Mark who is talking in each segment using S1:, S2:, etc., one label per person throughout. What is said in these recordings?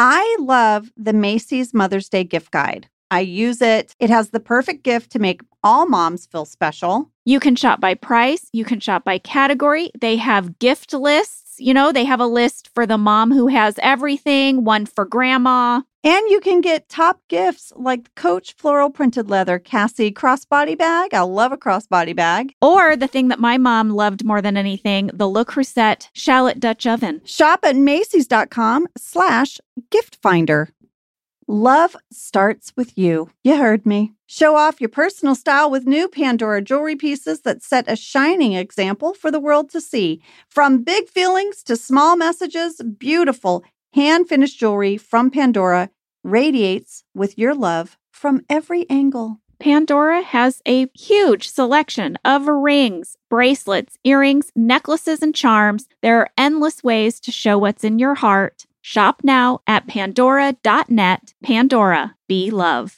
S1: I love the Macy's Mother's Day gift guide. I use it. It has the perfect gift to make all moms feel special.
S2: You can shop by price. You can shop by category. They have gift lists. You know, they have a list for the mom who has everything, one for grandma.
S1: And you can get top gifts like the Coach Floral Printed Leather Cassie crossbody bag. I love a crossbody bag.
S2: Or the thing that my mom loved more than anything, the Le Creuset Shallot Dutch Oven.
S1: Shop at Macys.com/gift finder. Love starts with you. You heard me. Show off your personal style with new Pandora jewelry pieces that set a shining example for the world to see. From big feelings to small messages, beautiful hand-finished jewelry from Pandora radiates with your love from every angle.
S2: Pandora has a huge selection of rings, bracelets, earrings, necklaces, and charms. There are endless ways to show what's in your heart. Shop now at pandora.net. Pandora, be love.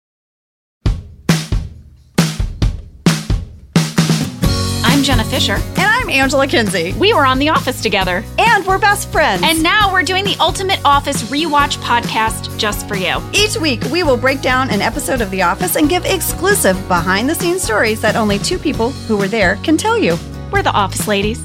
S2: I'm Jenna Fisher.
S1: And I'm Angela Kinsey.
S2: We were on The Office together.
S1: And we're best friends.
S2: And now we're doing the Ultimate Office Rewatch podcast just for you.
S1: Each week, we will break down an episode of The Office and give exclusive behind-the-scenes stories that only two people who were there can tell you.
S2: We're the Office Ladies.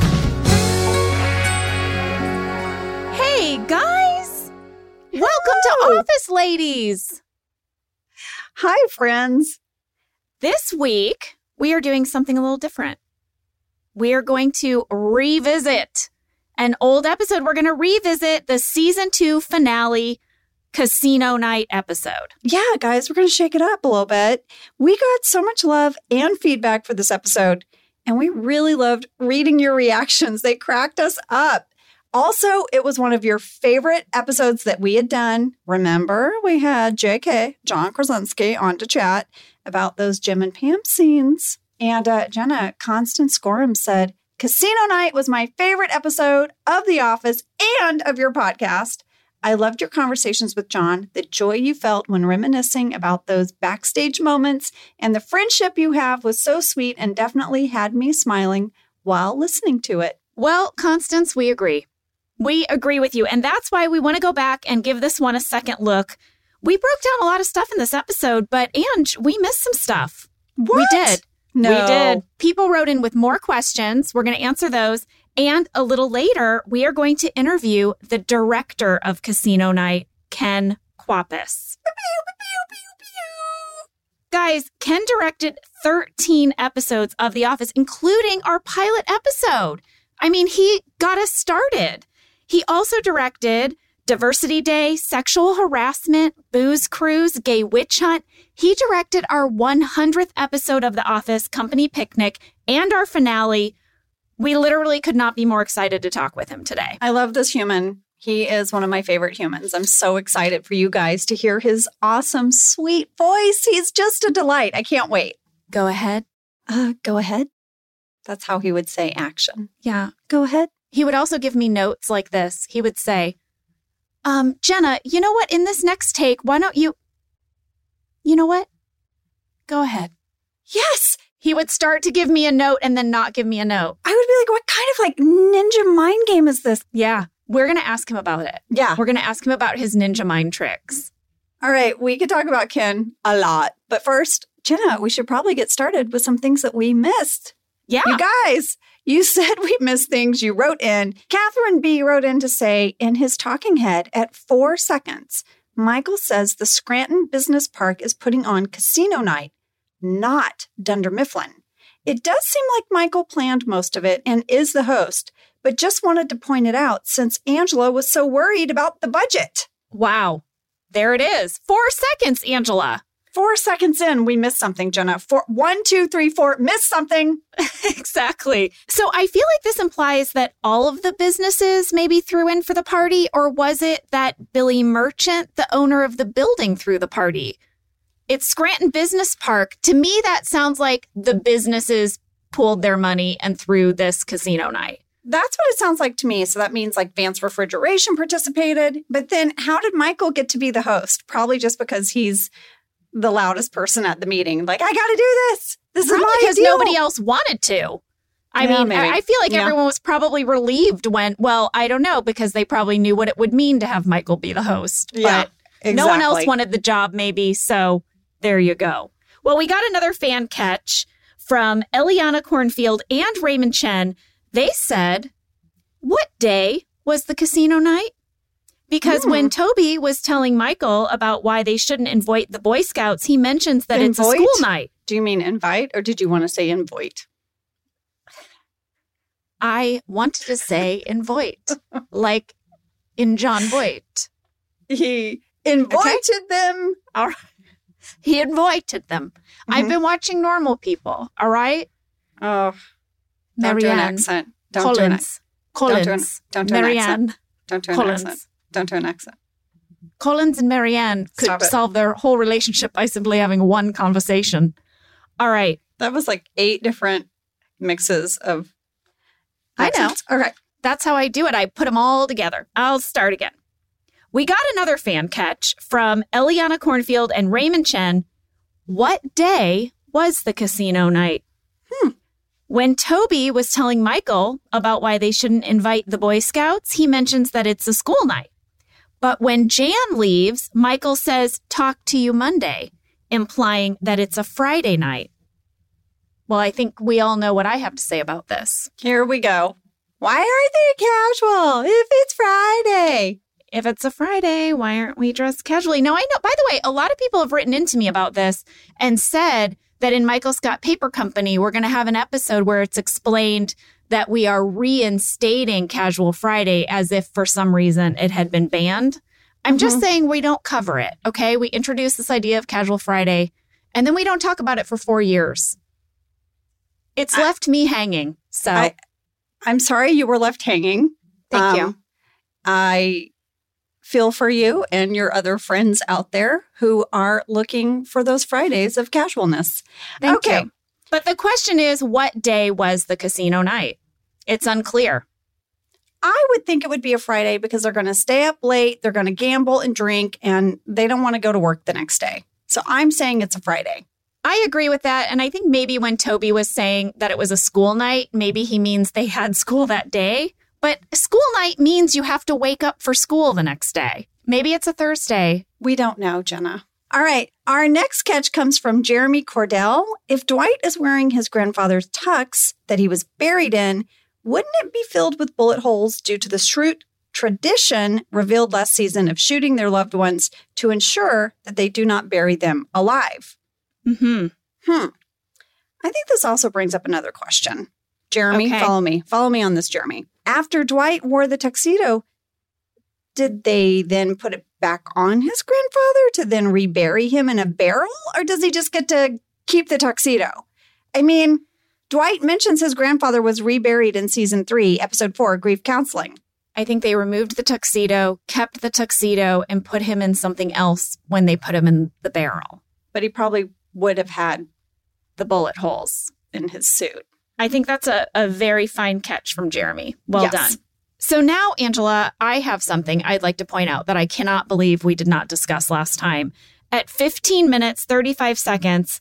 S2: Hey, guys! Welcome to Office Ladies!
S1: Hi, friends.
S2: This week, we are doing something a little different. We are going to revisit an old episode. We're going to revisit the season 2 finale Casino Night episode.
S1: Yeah, guys, we're going to shake it up a little bit. We got so much love and feedback for this episode, and we really loved reading your reactions. They cracked us up. Also, it was one of your favorite episodes that we had done. Remember, we had JK, John Krasinski, on to chat about those Jim and Pam scenes. And Jenna, Constance Gorham said, Casino Night was my favorite episode of The Office and of your podcast. I loved your conversations with John, the joy you felt when reminiscing about those backstage moments, and the friendship you have was so sweet and definitely had me smiling while listening to it.
S2: Well, Constance, we agree. We agree with you. And that's why we want to go back and give this one a second look. We broke down a lot of stuff in this episode, but Ange, we missed some stuff.
S1: What?
S2: We did.
S1: No.
S2: We did. People wrote in with more questions. We're going to answer those. And a little later, we are going to interview the director of Casino Night, Ken Kwapis. Guys, Ken directed 13 episodes of The Office, including our pilot episode. I mean, he got us started. He also directed Diversity Day, Sexual Harassment, Booze Cruise, Gay Witch Hunt. He directed our 100th episode of The Office, Company Picnic, and our finale. We literally could not be more excited to talk with him today.
S1: I love this human. He is one of my favorite humans. I'm so excited for you guys to hear his awesome, sweet voice. He's just a delight. I can't wait.
S2: Go ahead.
S1: Go ahead. That's how he would say action.
S2: Yeah.
S1: Go ahead.
S2: He would also give me notes like this. He would say, Jenna, you know what? In this next take, why don't you know what? Go ahead.
S1: Yes.
S2: He would start to give me a note and then not give me a note.
S1: I would be like, what kind of ninja mind game is this?
S2: Yeah. We're going to ask him about it.
S1: Yeah.
S2: We're going to ask him about his ninja mind tricks.
S1: All right. We could talk about Ken a lot. But first, Jenna, we should probably get started with some things that we missed.
S2: Yeah.
S1: You guys, you said we missed things. You wrote in. Catherine B. wrote in to say, in his talking head at 4 seconds, Michael says the Scranton Business Park is putting on Casino Night, not Dunder Mifflin. It does seem like Michael planned most of it and is the host, but just wanted to point it out since Angela was so worried about the budget.
S2: Wow. There it is. 4 seconds, Angela.
S1: 4 seconds in, we missed something, Jenna. 1, 2, 3, 4, missed something.
S2: Exactly. So I feel like this implies that all of the businesses maybe threw in for the party, or was it that Billy Merchant, the owner of the building, threw the party? It's Scranton Business Park. To me, that sounds like the businesses pooled their money and threw this casino night.
S1: That's what it sounds like to me. So that means like Vance Refrigeration participated. But then how did Michael get to be the host? Probably just because he's the loudest person at the meeting. Like, I got to do this. This is my
S2: because
S1: deal.
S2: Nobody else wanted to. I mean, I feel like everyone was probably relieved when, well, I don't know, because they probably knew what it would mean to have Michael be the host.
S1: Yeah,
S2: but
S1: exactly.
S2: No one else wanted the job, maybe. So there you go. Well, we got another fan catch from Eliana Cornfield and Raymond Chen. They said, what day was the casino night? Because when Toby was telling Michael about why they shouldn't invite the Boy Scouts, he mentions that it's a school night.
S1: Do you mean invite, or did you want to say invite?
S2: I wanted to say invite, like in John Voight.
S1: He invited them.
S2: All right. He invited them. I've been watching Normal People, all right?
S1: Oh, don't do an accent. Don't do an accent.
S2: Collins.
S1: Don't do an accent.
S2: Don't
S1: do an accent. Don't do an accent.
S2: Collins and Marianne could solve their whole relationship by simply having one conversation. All right.
S1: That was like 8 different mixes of accents.
S2: I know.
S1: Okay.
S2: That's how I do it. I put them all together. I'll start again. We got another fan catch from Eliana Cornfield and Raymond Chen. What day was the casino night? When Toby was telling Michael about why they shouldn't invite the Boy Scouts, he mentions that it's a school night. But when Jan leaves, Michael says, talk to you Monday, implying that it's a Friday night. Well, I think we all know what I have to say about this.
S1: Here we go. Why aren't they casual if it's Friday?
S2: If it's a Friday, why aren't we dressed casually? No, I know. By the way, a lot of people have written into me about this and said that in Michael Scott Paper Company, we're going to have an episode where it's explained that we are reinstating Casual Friday as if for some reason it had been banned. I'm just saying we don't cover it, okay? We introduced this idea of Casual Friday, and then we don't talk about it for 4 years. It's left me hanging, so.
S1: I'm sorry you were left hanging.
S2: Thank you.
S1: I feel for you and your other friends out there who are looking for those Fridays of casualness.
S2: Thank you. But the question is, what day was the casino night? It's unclear.
S1: I would think it would be a Friday because they're going to stay up late, they're going to gamble and drink, and they don't want to go to work the next day. So I'm saying it's a Friday.
S2: I agree with that. And I think maybe when Toby was saying that it was a school night, maybe he means they had school that day. But school night means you have to wake up for school the next day. Maybe it's a Thursday.
S1: We don't know, Jenna. All right. Our next catch comes from Jeremy Cordell. If Dwight is wearing his grandfather's tux that he was buried in, wouldn't it be filled with bullet holes due to the Schrute tradition revealed last season of shooting their loved ones to ensure that they do not bury them alive? I think this also brings up another question. Jeremy, follow me. Follow me on this, Jeremy. After Dwight wore the tuxedo, did they then put it back on his grandfather to then rebury him in a barrel? Or does he just get to keep the tuxedo? I mean, Dwight mentions his grandfather was reburied in season 3, episode 4, Grief Counseling.
S2: I think they removed the tuxedo, kept the tuxedo, and put him in something else when they put him in the barrel.
S1: But he probably would have had
S2: the bullet holes
S1: in his suit.
S2: I think that's a very fine catch from Jeremy. Well done. So now, Angela, I have something I'd like to point out that I cannot believe we did not discuss last time. At 15 minutes, 35 seconds,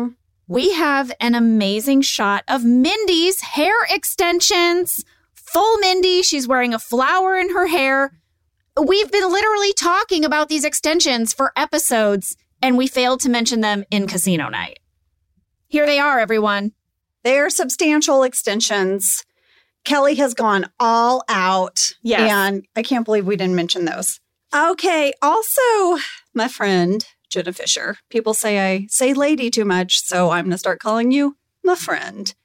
S2: we have an amazing shot of Mindy's hair extensions. Full Mindy. She's wearing a flower in her hair. We've been literally talking about these extensions for episodes, and we failed to mention them in Casino Night. Here they are, everyone.
S1: They are substantial extensions. Kelly has gone all out.
S2: Yes.
S1: And I can't believe we didn't mention those. Okay. Also, my friend, Jenna Fisher. People say I say lady too much, so I'm going to start calling you my friend.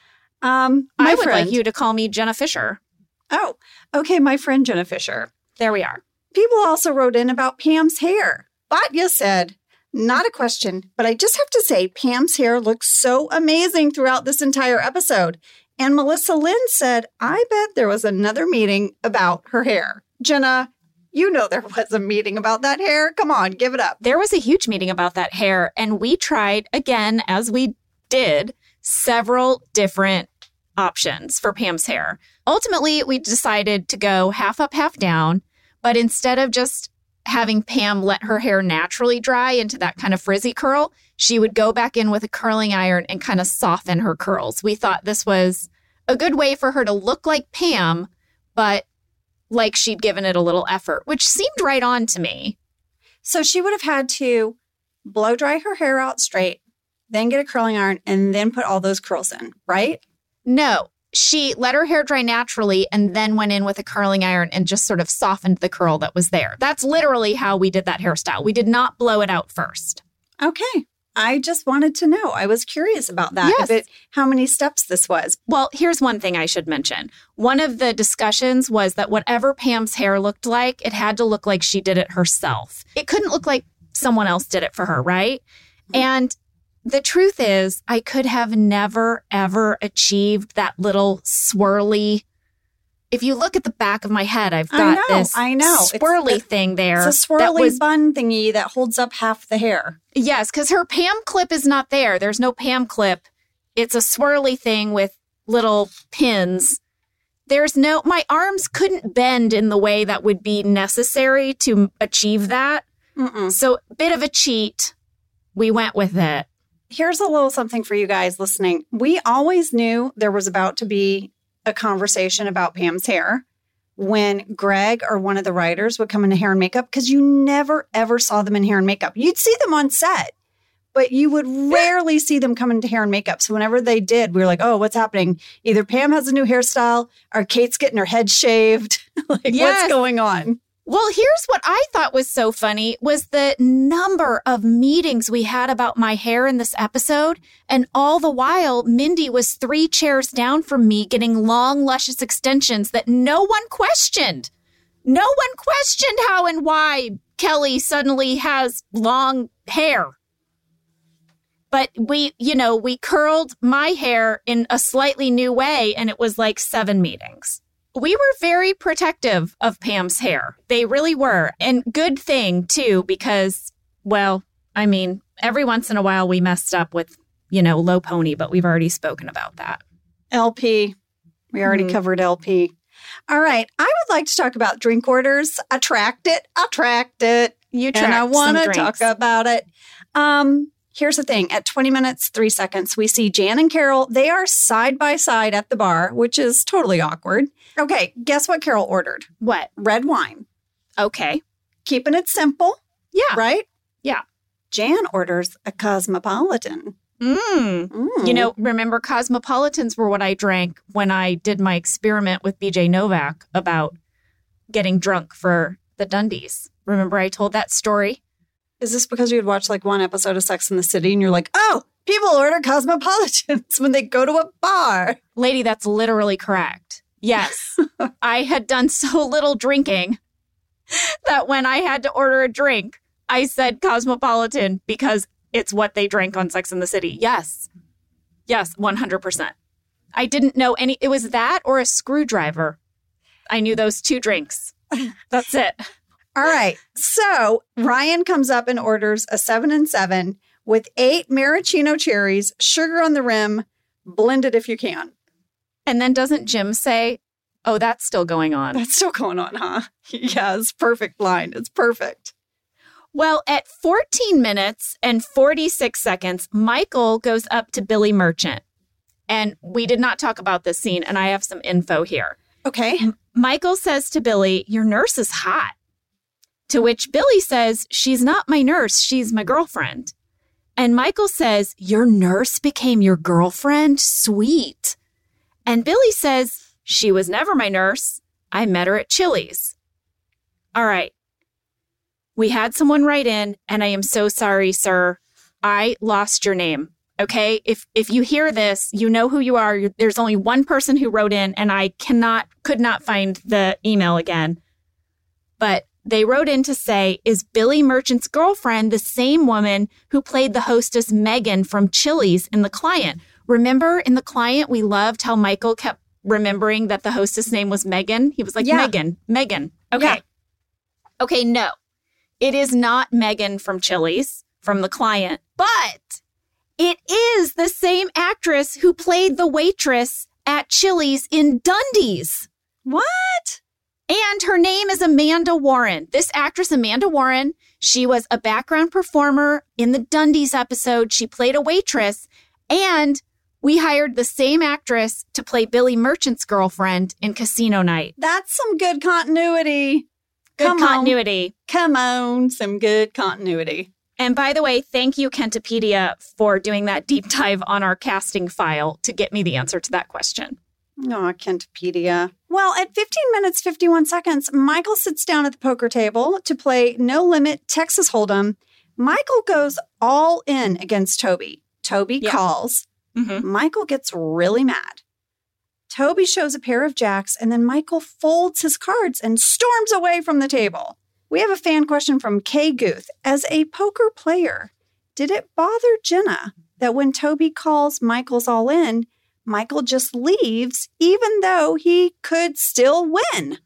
S2: I would like you to call me Jenna Fisher.
S1: Oh, okay. My friend, Jenna Fisher.
S2: There we are.
S1: People also wrote in about Pam's hair. Batya said, not a question, but I just have to say Pam's hair looks so amazing throughout this entire episode. And Melissa Lynn said, I bet there was another meeting about her hair. Jenna, you know there was a meeting about that hair. Come on, give it up.
S2: There was a huge meeting about that hair. And we tried, again, as we did, several different options for Pam's hair. Ultimately, we decided to go half up, half down. But instead of just having Pam let her hair naturally dry into that kind of frizzy curl, she would go back in with a curling iron and kind of soften her curls. We thought this was a good way for her to look like Pam, but like she'd given it a little effort, which seemed right on to me.
S1: So she would have had to blow dry her hair out straight, then get a curling iron, and then put all those curls in, right?
S2: No, she let her hair dry naturally and then went in with a curling iron and just sort of softened the curl that was there. That's literally how we did that hairstyle. We did not blow it out first.
S1: Okay. I just wanted to know. I was curious about that.
S2: Yes.
S1: How many steps this was.
S2: Well, here's one thing I should mention. One of the discussions was that whatever Pam's hair looked like, it had to look like she did it herself. It couldn't look like someone else did it for her, right? And the truth is, I could have never, ever achieved that little swirly. If you look at the back of my head, I've got this swirly thing there.
S1: It's a swirly bun thingy that holds up half the hair.
S2: Yes, because her Pam clip is not there. There's no Pam clip. It's a swirly thing with little pins. My arms couldn't bend in the way that would be necessary to achieve that. So, bit of a cheat. We went with it.
S1: Here's a little something for you guys listening. We always knew there was about to be a conversation about Pam's hair when Greg or one of the writers would come into hair and makeup, because you never, ever saw them in hair and makeup. You'd see them on set, but you would rarely see them come into hair and makeup. So whenever they did, we were like, oh, what's happening? Either Pam has a new hairstyle or Kate's getting her head shaved. What's going on?
S2: Well, here's what I thought was so funny was the number of meetings we had about my hair in this episode. And all the while, Mindy was 3 chairs down from me getting long, luscious extensions that no one questioned. No one questioned how and why Kelly suddenly has long hair. But we curled my hair in a slightly new way, and it was like 7 meetings. We were very protective of Pam's hair. They really were. And good thing, too, because, well, I mean, every once in a while we messed up with, low pony, but we've already spoken about that.
S1: LP. We already covered LP. All right. I would like to talk about drink orders. Attract it.
S2: You tracked
S1: and I want to
S2: some
S1: talk about it. Here's the thing. At 20 minutes, 3 seconds, we see Jan and Carol. They are side by side at the bar, which is totally awkward. Okay, guess what Carol ordered?
S2: What?
S1: Red wine.
S2: Okay.
S1: Keeping it simple.
S2: Yeah.
S1: Right?
S2: Yeah.
S1: Jan orders a Cosmopolitan.
S2: Remember Cosmopolitans were what I drank when I did my experiment with BJ Novak about getting drunk for the Dundies. Remember I told that story?
S1: Is this because you had watched one episode of Sex and the City and you're like, oh, people order Cosmopolitans when they go to a bar?
S2: Lady, that's literally correct. Yes. I had done so little drinking that when I had to order a drink, I said Cosmopolitan because it's what they drank on Sex and the City. Yes. Yes, 100%. I didn't know it was that or a screwdriver. I knew those 2 drinks. That's it.
S1: All right. So Ryan comes up and orders a 7 and 7 with 8 maraschino cherries, sugar on the rim, blended if you can.
S2: And then doesn't Jim say, oh, that's still going on?
S1: That's still going on, huh? Yeah, it's perfect line. It's perfect.
S2: Well, at 14 minutes and 46 seconds, Michael goes up to Billy Merchant. And we did not talk about this scene, and I have some info here.
S1: Okay.
S2: Michael says to Billy, your nurse is hot. To which Billy says, she's not my nurse, she's my girlfriend. And Michael says, your nurse became your girlfriend? Sweet. And Billy says, she was never my nurse. I met her at Chili's. All right. We had someone write in, and I am so sorry, sir. I lost your name. Okay? If you hear this, you know who you are. There's only one person who wrote in, and I could not find the email again. But they wrote in to say, is Billy Merchant's girlfriend the same woman who played the hostess Megan from Chili's in The Client? Remember in The Client, we loved how Michael kept remembering that the hostess name was Megan? He was like, yeah. Megan. Okay. Yeah. Okay, no. It is not Megan from Chili's, from The Client, but it is the same actress who played the waitress at Chili's in Dundies.
S1: What?
S2: And her name is Amanda Warren. This actress, Amanda Warren, she was a background performer in the Dundies episode. She played a waitress. And We hired the same actress to play Billy Merchant's girlfriend in Casino Night.
S1: That's some good continuity.
S2: Good continuity.
S1: Come on, some good continuity.
S2: And by the way, thank you, Kentopedia, for doing that deep dive on our casting file to get me the answer to that question.
S1: Oh, Kentopedia. Well, at 15 minutes, 51 seconds, Michael sits down at the poker table to play No Limit Texas Hold'em. Michael goes all in against Toby. Toby calls. Mm-hmm. Michael gets really mad. Toby shows a pair of jacks, and then Michael folds his cards and storms away from the table. We have a fan question from Kay Guth. As a poker player, did it bother Jenna that when Toby calls Michael's all in, Michael just leaves even though he could still win?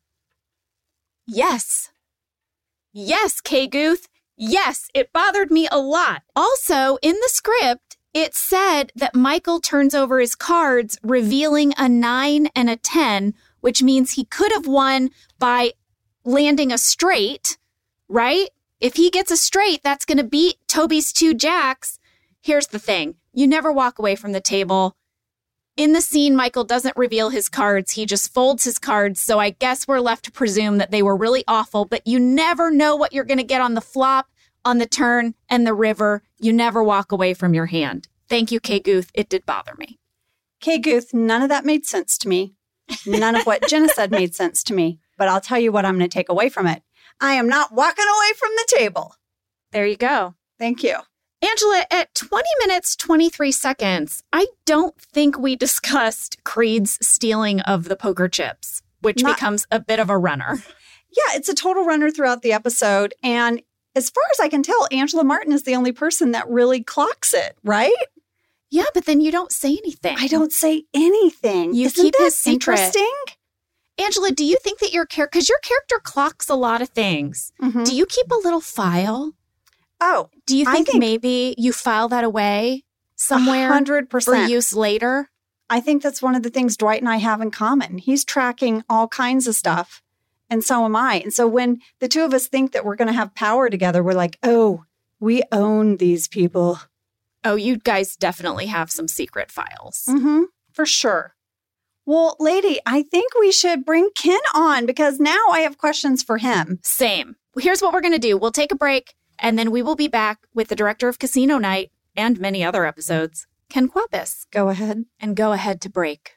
S2: Yes. Yes, Kay Guth. Yes, it bothered me a lot. Also, in the script, it said that Michael turns over his cards, revealing a 9 and a 10, which means he could have won by landing a straight, right? If he gets a straight, that's going to beat Toby's 2 jacks. Here's the thing. You never walk away from the table. In the scene, Michael doesn't reveal his cards. He just folds his cards. So I guess we're left to presume that they were really awful, but you never know what you're going to get on the flop, on the turn, and the river. You never walk away from your hand. Thank you, Kay Guth. It did bother me.
S1: Kay Guth, none of that made sense to me. None of what Jenna said made sense to me. But I'll tell you what I'm going to take away from it. I am not walking away from the table.
S2: There you go.
S1: Thank you.
S2: Angela, at 20 minutes, 23 seconds, I don't think we discussed Creed's stealing of the poker chips, which becomes a bit of a runner.
S1: Yeah, it's a total runner throughout the episode. And as far as I can tell, Angela Martin is the only person that really clocks it, right?
S2: Yeah, but then you don't say anything.
S1: I don't say anything.
S2: You
S1: Isn't
S2: keep
S1: that
S2: his secret.
S1: Interesting?
S2: Angela, do you think that your character, because your character clocks a lot of things, do you keep a little file?
S1: Oh,
S2: do you think maybe you file that away somewhere
S1: 100%
S2: for use later?
S1: I think that's one of the things Dwight and I have in common. He's tracking all kinds of stuff, and so am I. And so when the two of us think that we're going to have power together, we're like, oh, we own these people.
S2: Oh, you guys definitely have some secret files.
S1: Mm-hmm, for sure. Well, lady, I think we should bring Ken on because now I have questions for him.
S2: Same. Here's what we're going to do. We'll take a break, and then we will be back with the director of Casino Night and many other episodes, Ken Kwapis.
S1: Go ahead.
S2: And go ahead to break.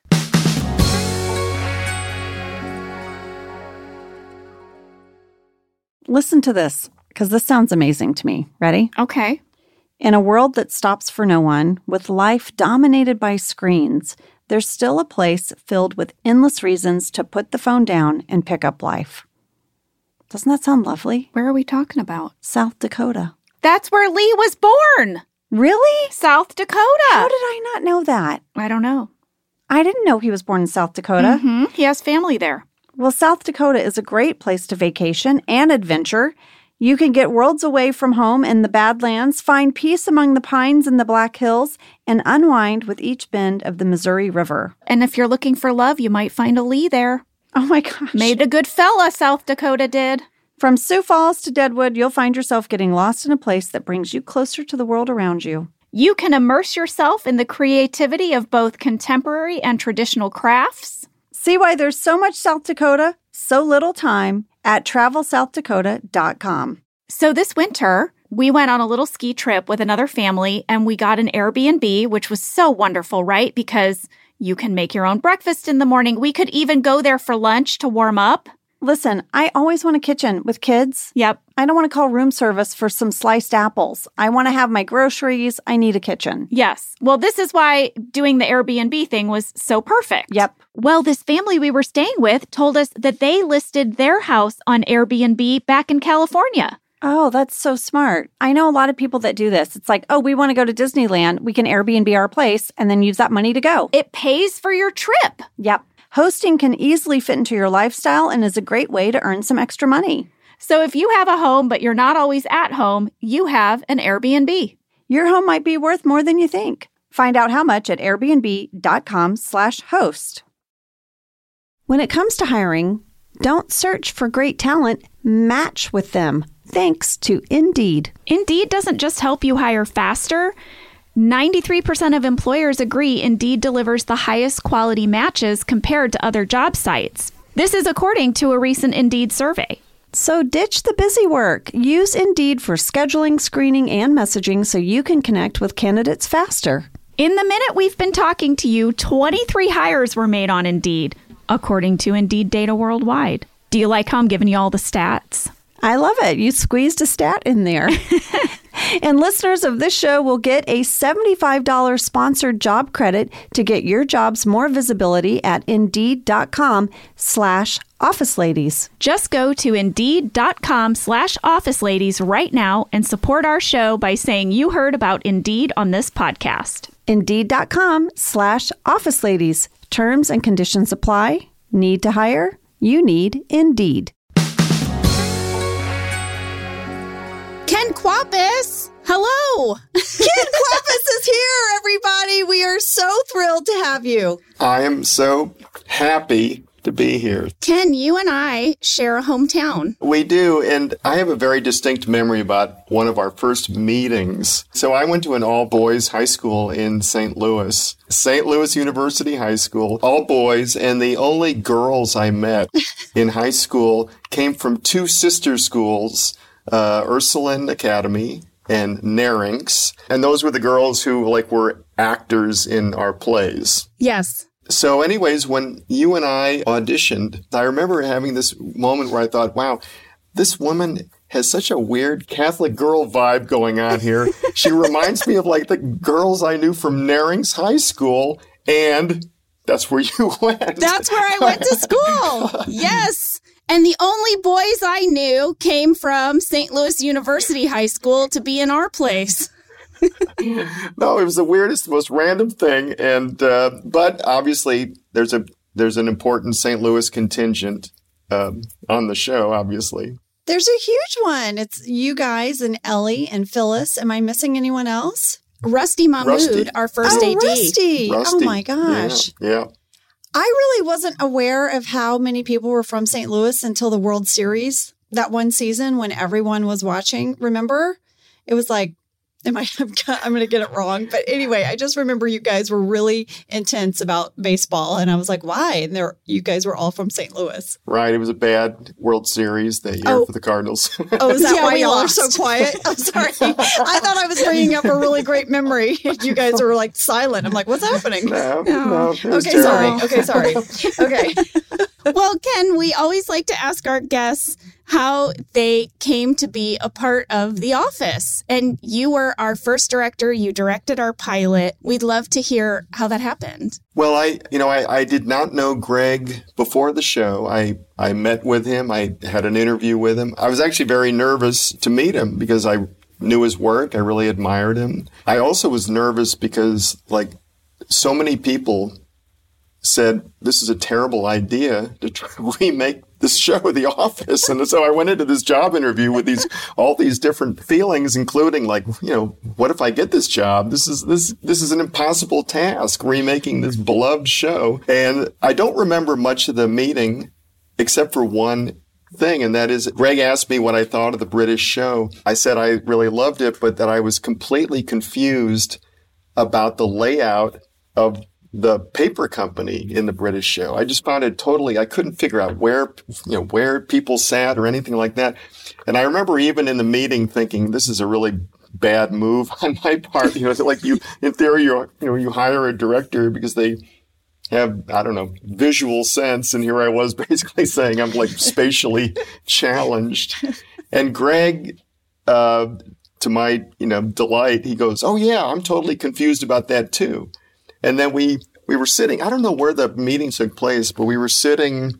S1: Listen to this, because this sounds amazing to me. Ready?
S2: Okay.
S1: In a world that stops for no one, with life dominated by screens, there's still a place filled with endless reasons to put the phone down and pick up life. Doesn't that sound lovely?
S2: Where are we talking about?
S1: South Dakota.
S2: That's where Lee was born.
S1: Really?
S2: South Dakota.
S1: How did I not know that?
S2: I don't know.
S1: I didn't know he was born in South Dakota.
S2: Mm-hmm. He has family there.
S1: Well, South Dakota is a great place to vacation and adventure. You can get worlds away from home in the Badlands, find peace among the pines in the Black Hills, and unwind with each bend of the Missouri River.
S2: And if you're looking for love, you might find a Lee there.
S1: Oh my gosh.
S2: Made a good fella, South Dakota did.
S1: From Sioux Falls to Deadwood, you'll find yourself getting lost in a place that brings you closer to the world around you.
S2: You can immerse yourself in the creativity of both contemporary and traditional crafts.
S1: See why there's so much South Dakota, so little time at TravelSouthDakota.com.
S2: So this winter, we went on a little ski trip with another family, and we got an Airbnb, which was so wonderful, right? Because you can make your own breakfast in the morning. We could even go there for lunch to warm up.
S1: Listen, I always want a kitchen with kids.
S2: Yep.
S1: I don't want to call room service for some sliced apples. I want to have my groceries. I need a kitchen.
S2: Yes. Well, this is why doing the Airbnb thing was so perfect.
S1: Yep.
S2: Well, this family we were staying with told us that they listed their house on Airbnb back in California.
S1: Oh, that's so smart. I know a lot of people that do this. It's like, oh, we want to go to Disneyland. We can Airbnb our place and then use that money to go.
S2: It pays for your trip.
S1: Yep. Hosting can easily fit into your lifestyle and is a great way to earn some extra money.
S2: So if you have a home, but you're not always at home, you have an Airbnb.
S1: Your home might be worth more than you think. Find out how much at airbnb.com/host. When it comes to hiring, don't search for great talent, match with them. Thanks to Indeed.
S2: Indeed doesn't just help you hire faster. 93% of employers agree Indeed delivers the highest quality matches compared to other job sites. This is according to a recent Indeed survey.
S1: So ditch the busy work. Use Indeed for scheduling, screening, and messaging so you can connect with candidates faster.
S2: In the minute we've been talking to you, 23 hires were made on Indeed, according to Indeed data worldwide. Do you like how I'm giving you all the stats?
S1: I love it. You squeezed a stat in there. And listeners of this show will get a $75 sponsored job credit to get your jobs more visibility at Indeed.com/OfficeLadies.
S2: Just go to Indeed.com/OfficeLadies right now and support our show by saying you heard about Indeed on this podcast.
S1: Indeed.com/OfficeLadies. Terms and conditions apply. Need to hire? You need Indeed.
S2: Ken Kwapis, hello.
S1: Ken Kwapis is here, everybody. We are so thrilled to have you.
S3: I am so happy to be here.
S2: Ken, you and I share a hometown.
S3: We do, and I have a very distinct memory about one of our first meetings. So I went to an all-boys high school in St. Louis University High School, all boys, and the only girls I met in high school came from two sister schools, Ursuline Academy and Nerinx. And those were the girls who were actors in our plays.
S2: Yes.
S3: So anyways, when you and I auditioned, I remember having this moment where I thought, wow, this woman has such a weird Catholic girl vibe going on here. She reminds me of the girls I knew from Nerinx High School. And that's where you went.
S2: That's where I went to school. Yes. And the only boys I knew came from St. Louis University High School to be in our place.
S3: No, it was the weirdest, most random thing. And but obviously, there's an important St. Louis contingent on the show, obviously.
S1: There's a huge one. It's you guys and Ellie and Phyllis. Am I missing anyone else?
S2: Rusty Mahmood, our first AD.
S1: Rusty. Oh, my gosh.
S3: Yeah.
S1: I really wasn't aware of how many people were from St. Louis until the World Series, that one season when everyone was watching. Remember? It was like, I'm going to get it wrong. But anyway, I just remember you guys were really intense about baseball. And I was like, why? And you guys were all from St. Louis.
S3: Right. It was a bad World Series that year for the Cardinals.
S1: Oh, is that why y'all are so quiet? I'm sorry. I thought I was bringing up a really great memory. You guys were silent. I'm like, what's happening?
S3: No.
S1: Okay, sorry. Okay.
S2: Well, Ken, we always like to ask our guests how they came to be a part of The Office. And you were our first director. You directed our pilot. We'd love to hear how that happened.
S3: Well, I did not know Greg before the show. I met with him. I had an interview with him. I was actually very nervous to meet him because I knew his work. I really admired him. I also was nervous because so many people said, this is a terrible idea to try to remake this show, The Office. And so I went into this job interview with all these different feelings, including what if I get this job? This is an impossible task, remaking this beloved show. And I don't remember much of the meeting except for one thing. And that is, Greg asked me what I thought of the British show. I said I really loved it, but that I was completely confused about the layout of the paper company in the British show. I just found it I couldn't figure out where people sat or anything like that. And I remember even in the meeting thinking, this is a really bad move on my part. In theory, you hire a director because they have, visual sense. And here I was basically saying I'm spatially challenged. And Greg, to my, delight, he goes, oh yeah, I'm totally confused about that too. And then we were sitting, I don't know where the meeting took place, but we were sitting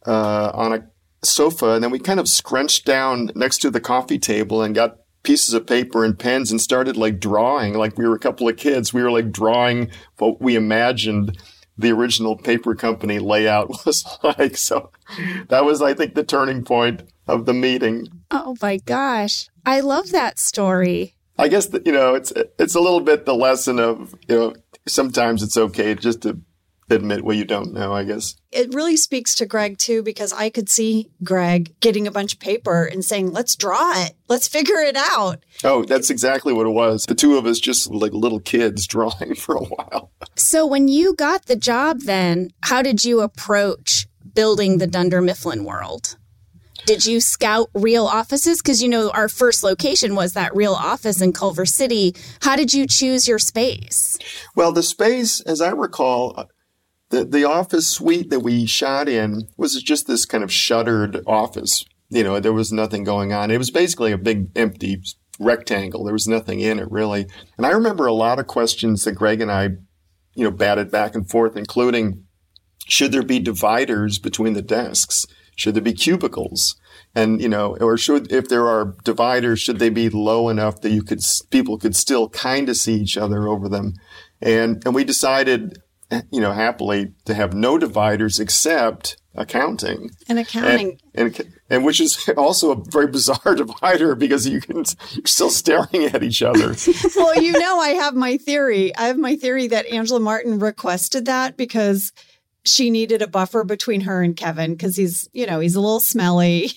S3: on a sofa, and then we kind of scrunched down next to the coffee table and got pieces of paper and pens and started drawing like we were a couple of kids. We were drawing what we imagined the original paper company layout was like. So that was, I think, the turning point of the meeting.
S2: Oh my gosh. I love that story.
S3: I guess that, it's a little bit the lesson of, sometimes it's okay just to admit what you don't know, I guess.
S1: It really speaks to Greg, too, because I could see Greg getting a bunch of paper and saying, let's draw it. Let's figure it out.
S3: Oh, that's exactly what it was. The two of us just like little kids drawing for a while.
S2: So when you got the job then, how did you approach building the Dunder Mifflin world? Did you scout real offices? Because, our first location was that real office in Culver City. How did you choose your space?
S3: Well, the space, as I recall, the office suite that we shot in was just this kind of shuttered office. There was nothing going on. It was basically a big empty rectangle. There was nothing in it, really. And I remember a lot of questions that Greg and I, batted back and forth, including, should there be dividers between the desks? Should there be cubicles? And, or if there are dividers, should they be low enough that people could still kind of see each other over them? And we decided, happily to have no dividers except accounting.
S1: And accounting.
S3: And which is also a very bizarre divider because you're still staring at each other.
S1: Well, I have my theory. I have my theory that Angela Martin requested that because she needed a buffer between her and Kevin because he's a little smelly.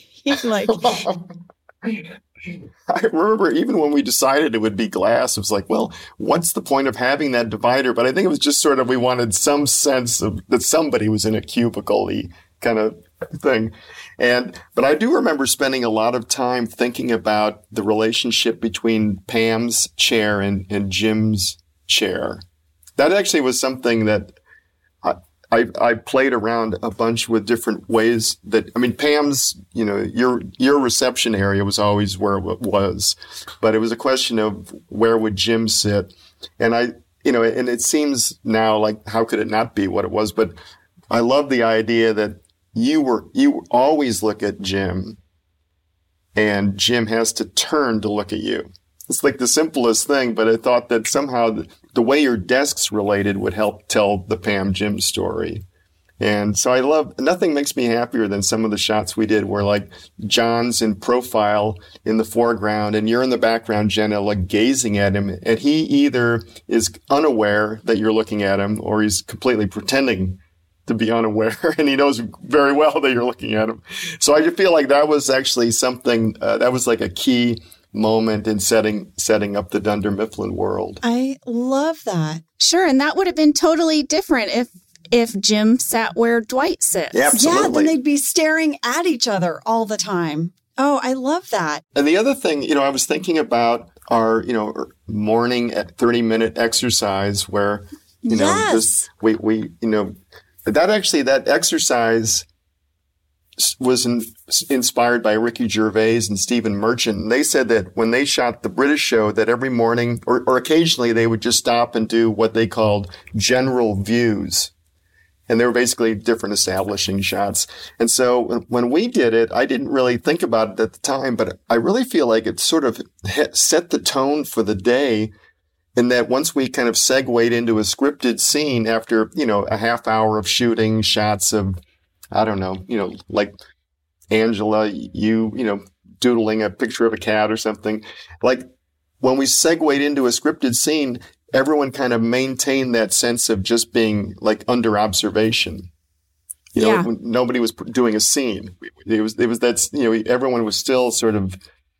S3: I remember even when we decided it would be glass, it was like, well, what's the point of having that divider? But I think it was just sort of, we wanted some sense of that somebody was in a cubicle-y kind of thing. But I do remember spending a lot of time thinking about the relationship between Pam's chair and Jim's chair. That actually was something that I played around a bunch with different ways Pam's, your reception area was always where it was, but it was a question of where would Jim sit? And and it seems now like, how could it not be what it was? But I love the idea that you always look at Jim and Jim has to turn to look at you. It's like the simplest thing, but I thought that somehow the way your desks related would help tell the Pam Jim story. And so nothing makes me happier than some of the shots we did where like John's in profile in the foreground and you're in the background, Jenna, like gazing at him. And he either is unaware that you're looking at him or he's completely pretending to be unaware and he knows very well that you're looking at him. So I just feel like that was actually something, that was like a key moment in setting up the Dunder Mifflin world.
S1: I love that.
S2: Sure, and that would have been totally different if Jim sat where Dwight sits.
S3: Yeah, absolutely.
S1: Yeah, then they'd be staring at each other all the time. Oh, I love that.
S3: And the other thing, I was thinking about our, morning 30-minute exercise where,
S1: yes.
S3: that exercise was inspired by Ricky Gervais and Stephen Merchant. And they said that when they shot the British show, that every morning or occasionally they would just stop and do what they called general views. And they were basically different establishing shots. And so when we did it, I didn't really think about it at the time, but I really feel like it sort of set the tone for the day. And that once we kind of segued into a scripted scene after, a half hour of shooting shots of, I don't know, like Angela, doodling a picture of a cat or something. Like when we segued into a scripted scene, everyone kind of maintained that sense of just being like under observation. Nobody was doing a scene. It was that, everyone was still sort of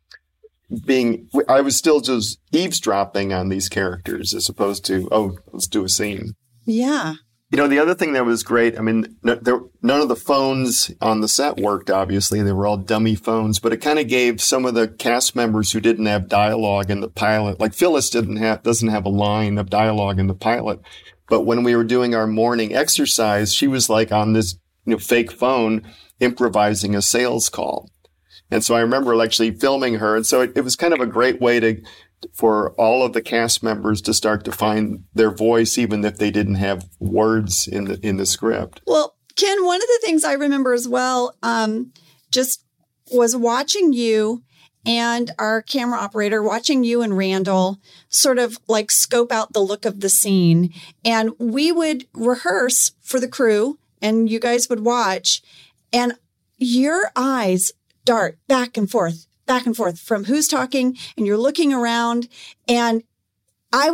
S3: I was still just eavesdropping on these characters as opposed to, let's do a scene.
S1: Yeah.
S3: The other thing that was great, none of the phones on the set worked, obviously. They were all dummy phones, but it kind of gave some of the cast members who didn't have dialogue in the pilot, like Phyllis doesn't have a line of dialogue in the pilot. But when we were doing our morning exercise, she was like on this fake phone improvising a sales call. And so I remember actually filming her. And so it was kind of a great way for all of the cast members to start to find their voice, even if they didn't have words in the script.
S1: Well, Ken, one of the things I remember as well, just was watching you and our camera operator, watching you and Randall sort of like scope out the look of the scene. And we would rehearse for the crew and you guys would watch and your eyes dart back and forth from who's talking and you're looking around. And I would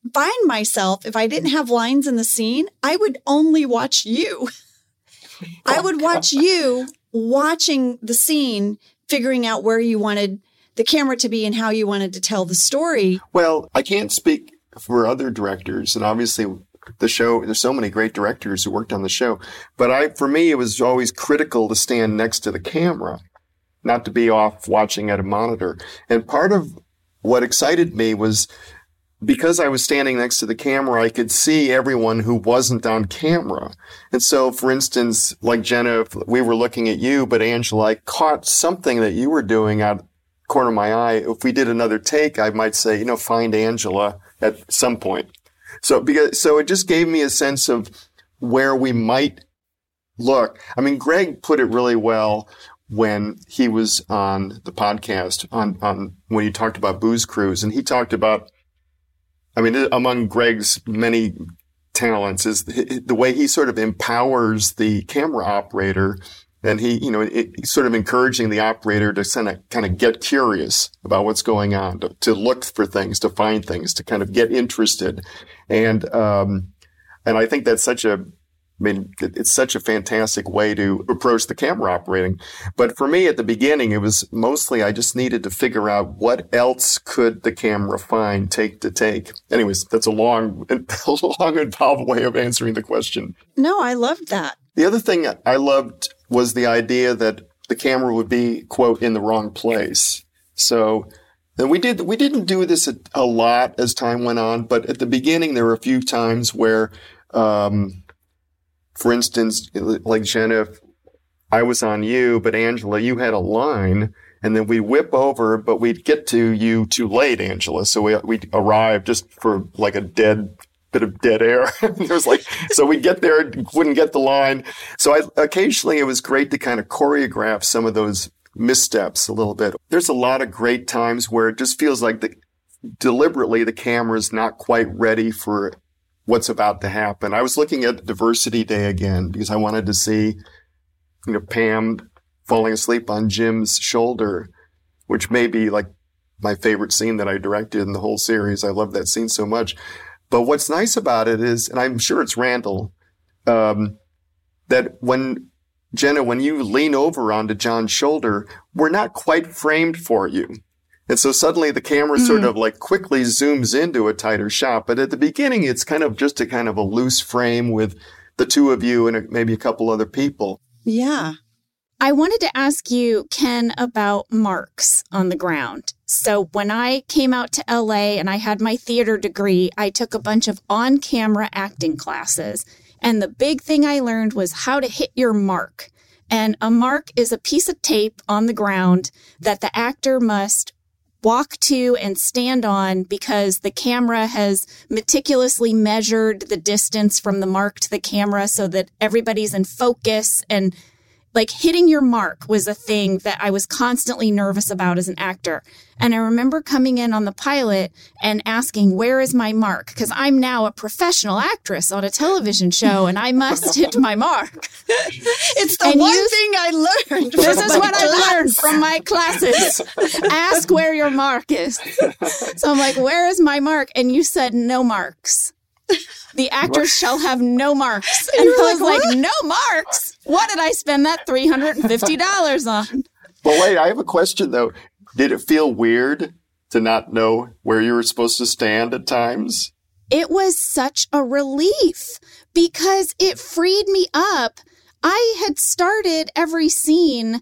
S1: find myself, if I didn't have lines in the scene, I would only watch you. I would watch you watching the scene, figuring out where you wanted the camera to be and how you wanted to tell the story.
S3: Well, I can't speak for other directors, and obviously the show, there's so many great directors who worked on the show, but for me, it was always critical to stand next to the camera, not to be off watching at a monitor. And part of what excited me was because I was standing next to the camera, I could see everyone who wasn't on camera. And so, for instance, like Jenna, if we were looking at you, but Angela, I caught something that you were doing out of the corner of my eye. If we did another take, I might say, find Angela at some point. So it just gave me a sense of where we might look. I mean, Greg put it really well when he was on the podcast on when he talked about Booze Cruise, and he talked about, among Greg's many talents is the way he sort of empowers the camera operator, and he's sort of encouraging the operator to kind of get curious about what's going on, to look for things, to find things, to kind of get interested. And I think that's it's such a fantastic way to approach the camera operating. But for me at the beginning, it was mostly I just needed to figure out what else could the camera find take to take. Anyways, that's a long, involved way of answering the question.
S1: No, I loved that.
S3: The other thing I loved was the idea that the camera would be, quote, in the wrong place. So and we didn't do this a lot as time went on, but at the beginning, there were a few times where, for instance, like Jenna, if I was on you, but Angela, you had a line, and then we'd whip over, but we'd get to you too late, Angela. So we'd arrive just for like a bit of dead air. So we'd get there, wouldn't get the line. So occasionally it was great to kind of choreograph some of those missteps a little bit. There's a lot of great times where it just feels like deliberately the camera's not quite ready for what's about to happen. I was looking at Diversity Day again because I wanted to see, Pam falling asleep on Jim's shoulder, which may be like my favorite scene that I directed in the whole series. I love that scene so much. But what's nice about it is, and I'm sure it's Randall, that when you lean over onto John's shoulder, we're not quite framed for you. And so suddenly the camera sort of like quickly zooms into a tighter shot. But at the beginning, it's kind of just a loose frame with the two of you and maybe a couple other people.
S1: Yeah.
S2: I wanted to ask you, Ken, about marks on the ground. So when I came out to LA and I had my theater degree, I took a bunch of on-camera acting classes. And the big thing I learned was how to hit your mark. And a mark is a piece of tape on the ground that the actor must walk to and stand on because the camera has meticulously measured the distance from the mark to the camera so that everybody's in focus. And like hitting your mark was a thing that I was constantly nervous about as an actor. And I remember coming in on the pilot and asking, where is my mark? Because I'm now a professional actress on a television show and I must hit my mark.
S1: It's the one thing I learned.
S2: This is what I learned from my classes. Ask where your mark is. So I'm like, where is my mark? And you said no marks. The actors shall have no marks. And I was like, no marks? What did I spend that $350 on?
S3: But wait, I have a question though. Did it feel weird to not know where you were supposed to stand at times?
S2: It was such a relief because it freed me up. I had started every scene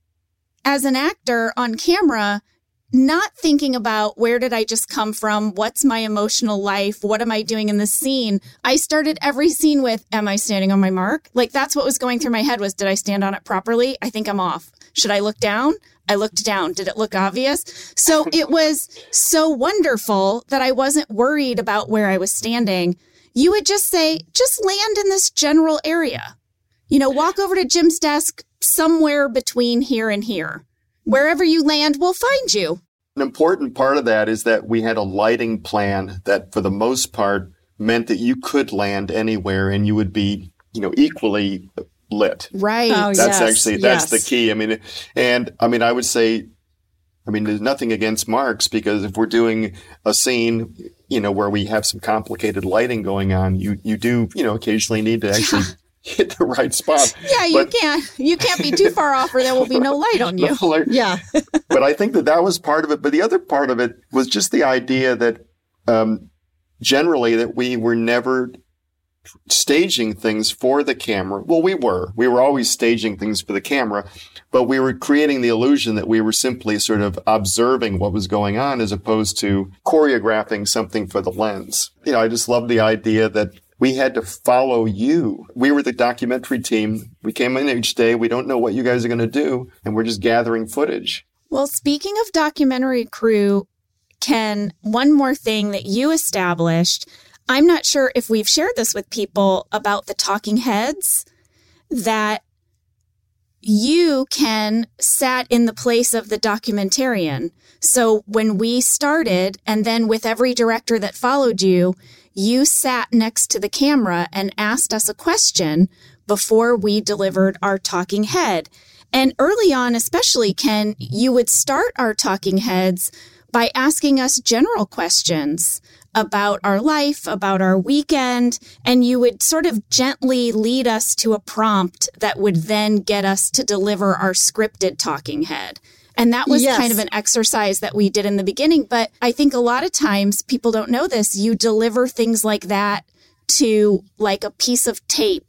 S2: as an actor on camera not thinking about where did I just come from? What's my emotional life? What am I doing in this scene? I started every scene with, am I standing on my mark? Like that's what was going through my head was, did I stand on it properly? I think I'm off. Should I look down? I looked down. Did it look obvious? So it was so wonderful that I wasn't worried about where I was standing. You would just say, just land in this general area. Walk over to Jim's desk somewhere between here and here. Wherever you land, we'll find you.
S3: An important part of that is that we had a lighting plan that, for the most part, meant that you could land anywhere and you would be, equally lit.
S2: Right.
S1: Oh,
S3: that's the key. I would say I mean, there's nothing against Mark's, because if we're doing a scene, where we have some complicated lighting going on, you do, occasionally need to actually hit the right spot.
S2: Yeah, you can't be too far off or there will be no light on you.
S1: Yeah.
S3: But I think that was part of it. But the other part of it was just the idea that generally that we were never staging things for the camera. Well, we were always staging things for the camera, but we were creating the illusion that we were simply sort of observing what was going on as opposed to choreographing something for the lens. I just love the idea that we had to follow you. We were the documentary team. We came in each day. We don't know what you guys are going to do, and we're just gathering footage.
S2: Well, speaking of documentary crew, Ken, one more thing that you established, I'm not sure if we've shared this with people about the talking heads, that you, Ken, sat in the place of the documentarian. So when we started, and then with every director that followed you, you sat next to the camera and asked us a question before we delivered our talking head. And early on, especially, Ken, you would start our talking heads by asking us general questions about our life, about our weekend, and you would sort of gently lead us to a prompt that would then get us to deliver our scripted talking head. And that was kind of an exercise that we did in the beginning. But I think a lot of times people don't know this. You deliver things like that to like a piece of tape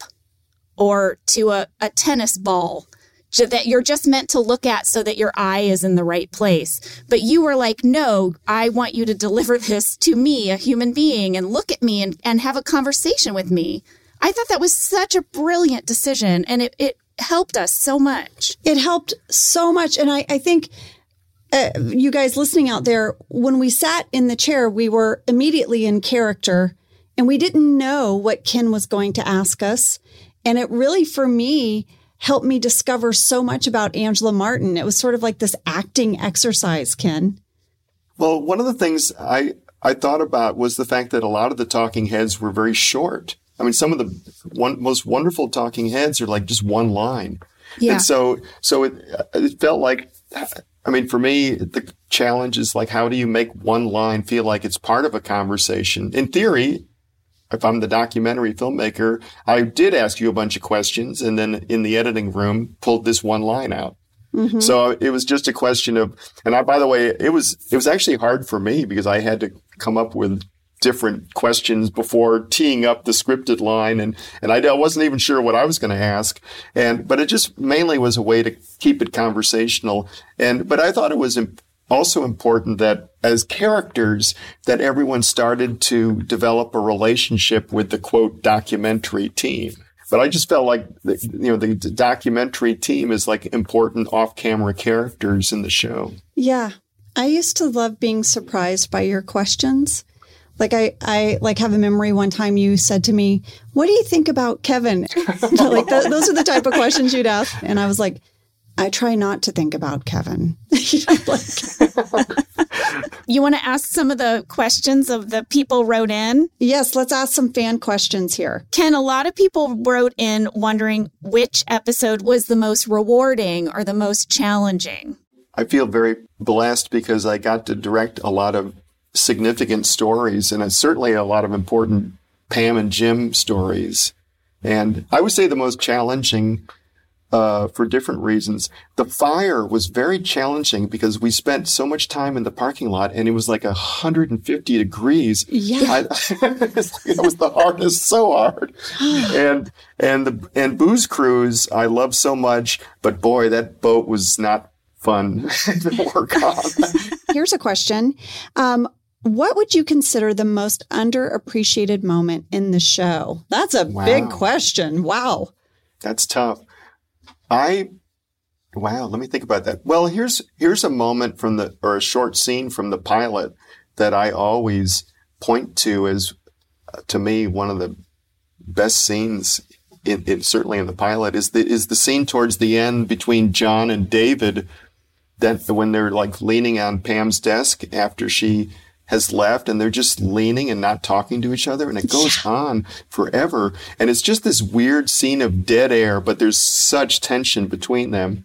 S2: or to a tennis ball that you're just meant to look at so that your eye is in the right place. But you were like, no, I want you to deliver this to me, a human being, and look at me and have a conversation with me. I thought that was such a brilliant decision, and it helped us so much.
S1: It helped so much. And I think you guys listening out there, when we sat in the chair, we were immediately in character and we didn't know what Ken was going to ask us. And it really, for me, helped me discover so much about Angela Martin. It was sort of like this acting exercise, Ken.
S3: Well, one of the things I thought about was the fact that a lot of the talking heads were very short. I mean, some of the most wonderful talking heads are like just one line. Yeah. And so it felt like, I mean, for me, the challenge is like, how do you make one line feel like it's part of a conversation? In theory, if I'm the documentary filmmaker, I did ask you a bunch of questions and then in the editing room pulled this one line out. Mm-hmm. So it was just a question of, by the way, it was actually hard for me because I had to come up with different questions before teeing up the scripted line. And I wasn't even sure what I was going to ask. But it just mainly was a way to keep it conversational. But I thought it was also important that as characters, that everyone started to develop a relationship with the quote documentary team. But I just felt like the documentary team is like important off-camera characters in the show. Yeah.
S1: I used to love being surprised by your questions. Like I have a memory one time you said to me, "What do you think about Kevin?" Those are the type of questions you'd ask. And I was like, I try not to think about Kevin.
S2: You want to ask some of the questions of the people wrote in?
S1: Yes, let's ask some fan questions here.
S2: Ken, a lot of people wrote in wondering which episode was the most rewarding or the most challenging.
S3: I feel very blessed because I got to direct a lot of significant stories and certainly a lot of important Pam and Jim stories. And I would say the most challenging for different reasons. The fire was very challenging because we spent so much time in the parking lot and it was like 150 degrees.
S1: Yeah.
S3: It was the hardest, so hard. And Booze Cruise, I love so much, but boy, that boat was not fun to work on.
S1: Here's a question. What would you consider the most underappreciated moment in the show? That's a big question. Wow.
S3: That's tough. Let me think about that. Well, here's a moment or a short scene from the pilot that I always point to as, to me, one of the best scenes certainly in the pilot is the scene towards the end between John and David, that when they're like leaning on Pam's desk after she has left and they're just leaning and not talking to each other. And it goes on forever. And it's just this weird scene of dead air, but there's such tension between them.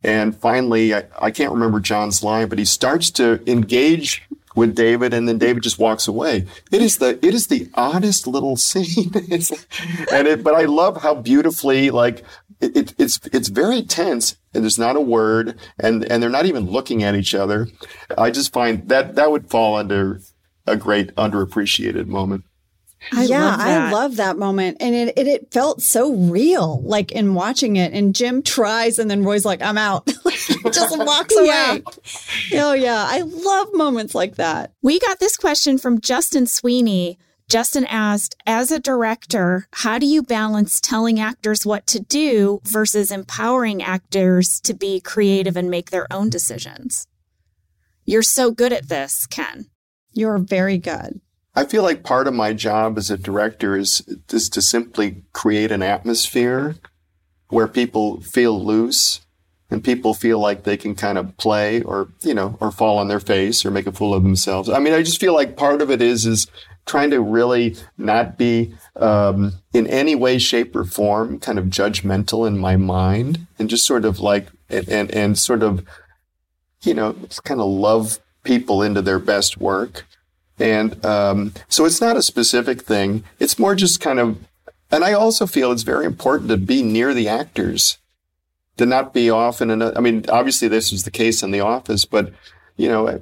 S3: And finally, I can't remember John's line, but he starts to engage with David, and then David just walks away. It is the oddest little scene. But I love how beautifully, like, it's very tense, and there's not a word, and they're not even looking at each other. I just find that would fall under a great underappreciated moment.
S1: I love that moment. And it felt so real, like in watching it. And Jim tries, and then Roy's like, I'm out. Just walks away. Oh, yeah. I love moments like that.
S2: We got this question from Justin Sweeney. Justin asked, as a director, how do you balance telling actors what to do versus empowering actors to be creative and make their own decisions? You're so good at this, Ken.
S1: You're very good.
S3: I feel like part of my job as a director is to simply create an atmosphere where people feel loose and people feel like they can kind of play or fall on their face or make a fool of themselves. I mean, I just feel like part of it is trying to really not be in any way, shape, or form kind of judgmental in my mind, and just sort of like and sort of just kind of love people into their best work. And so it's not a specific thing. It's more just kind of, and I also feel it's very important to be near the actors, to not be off in another. I mean, obviously this was the case in The Office, but I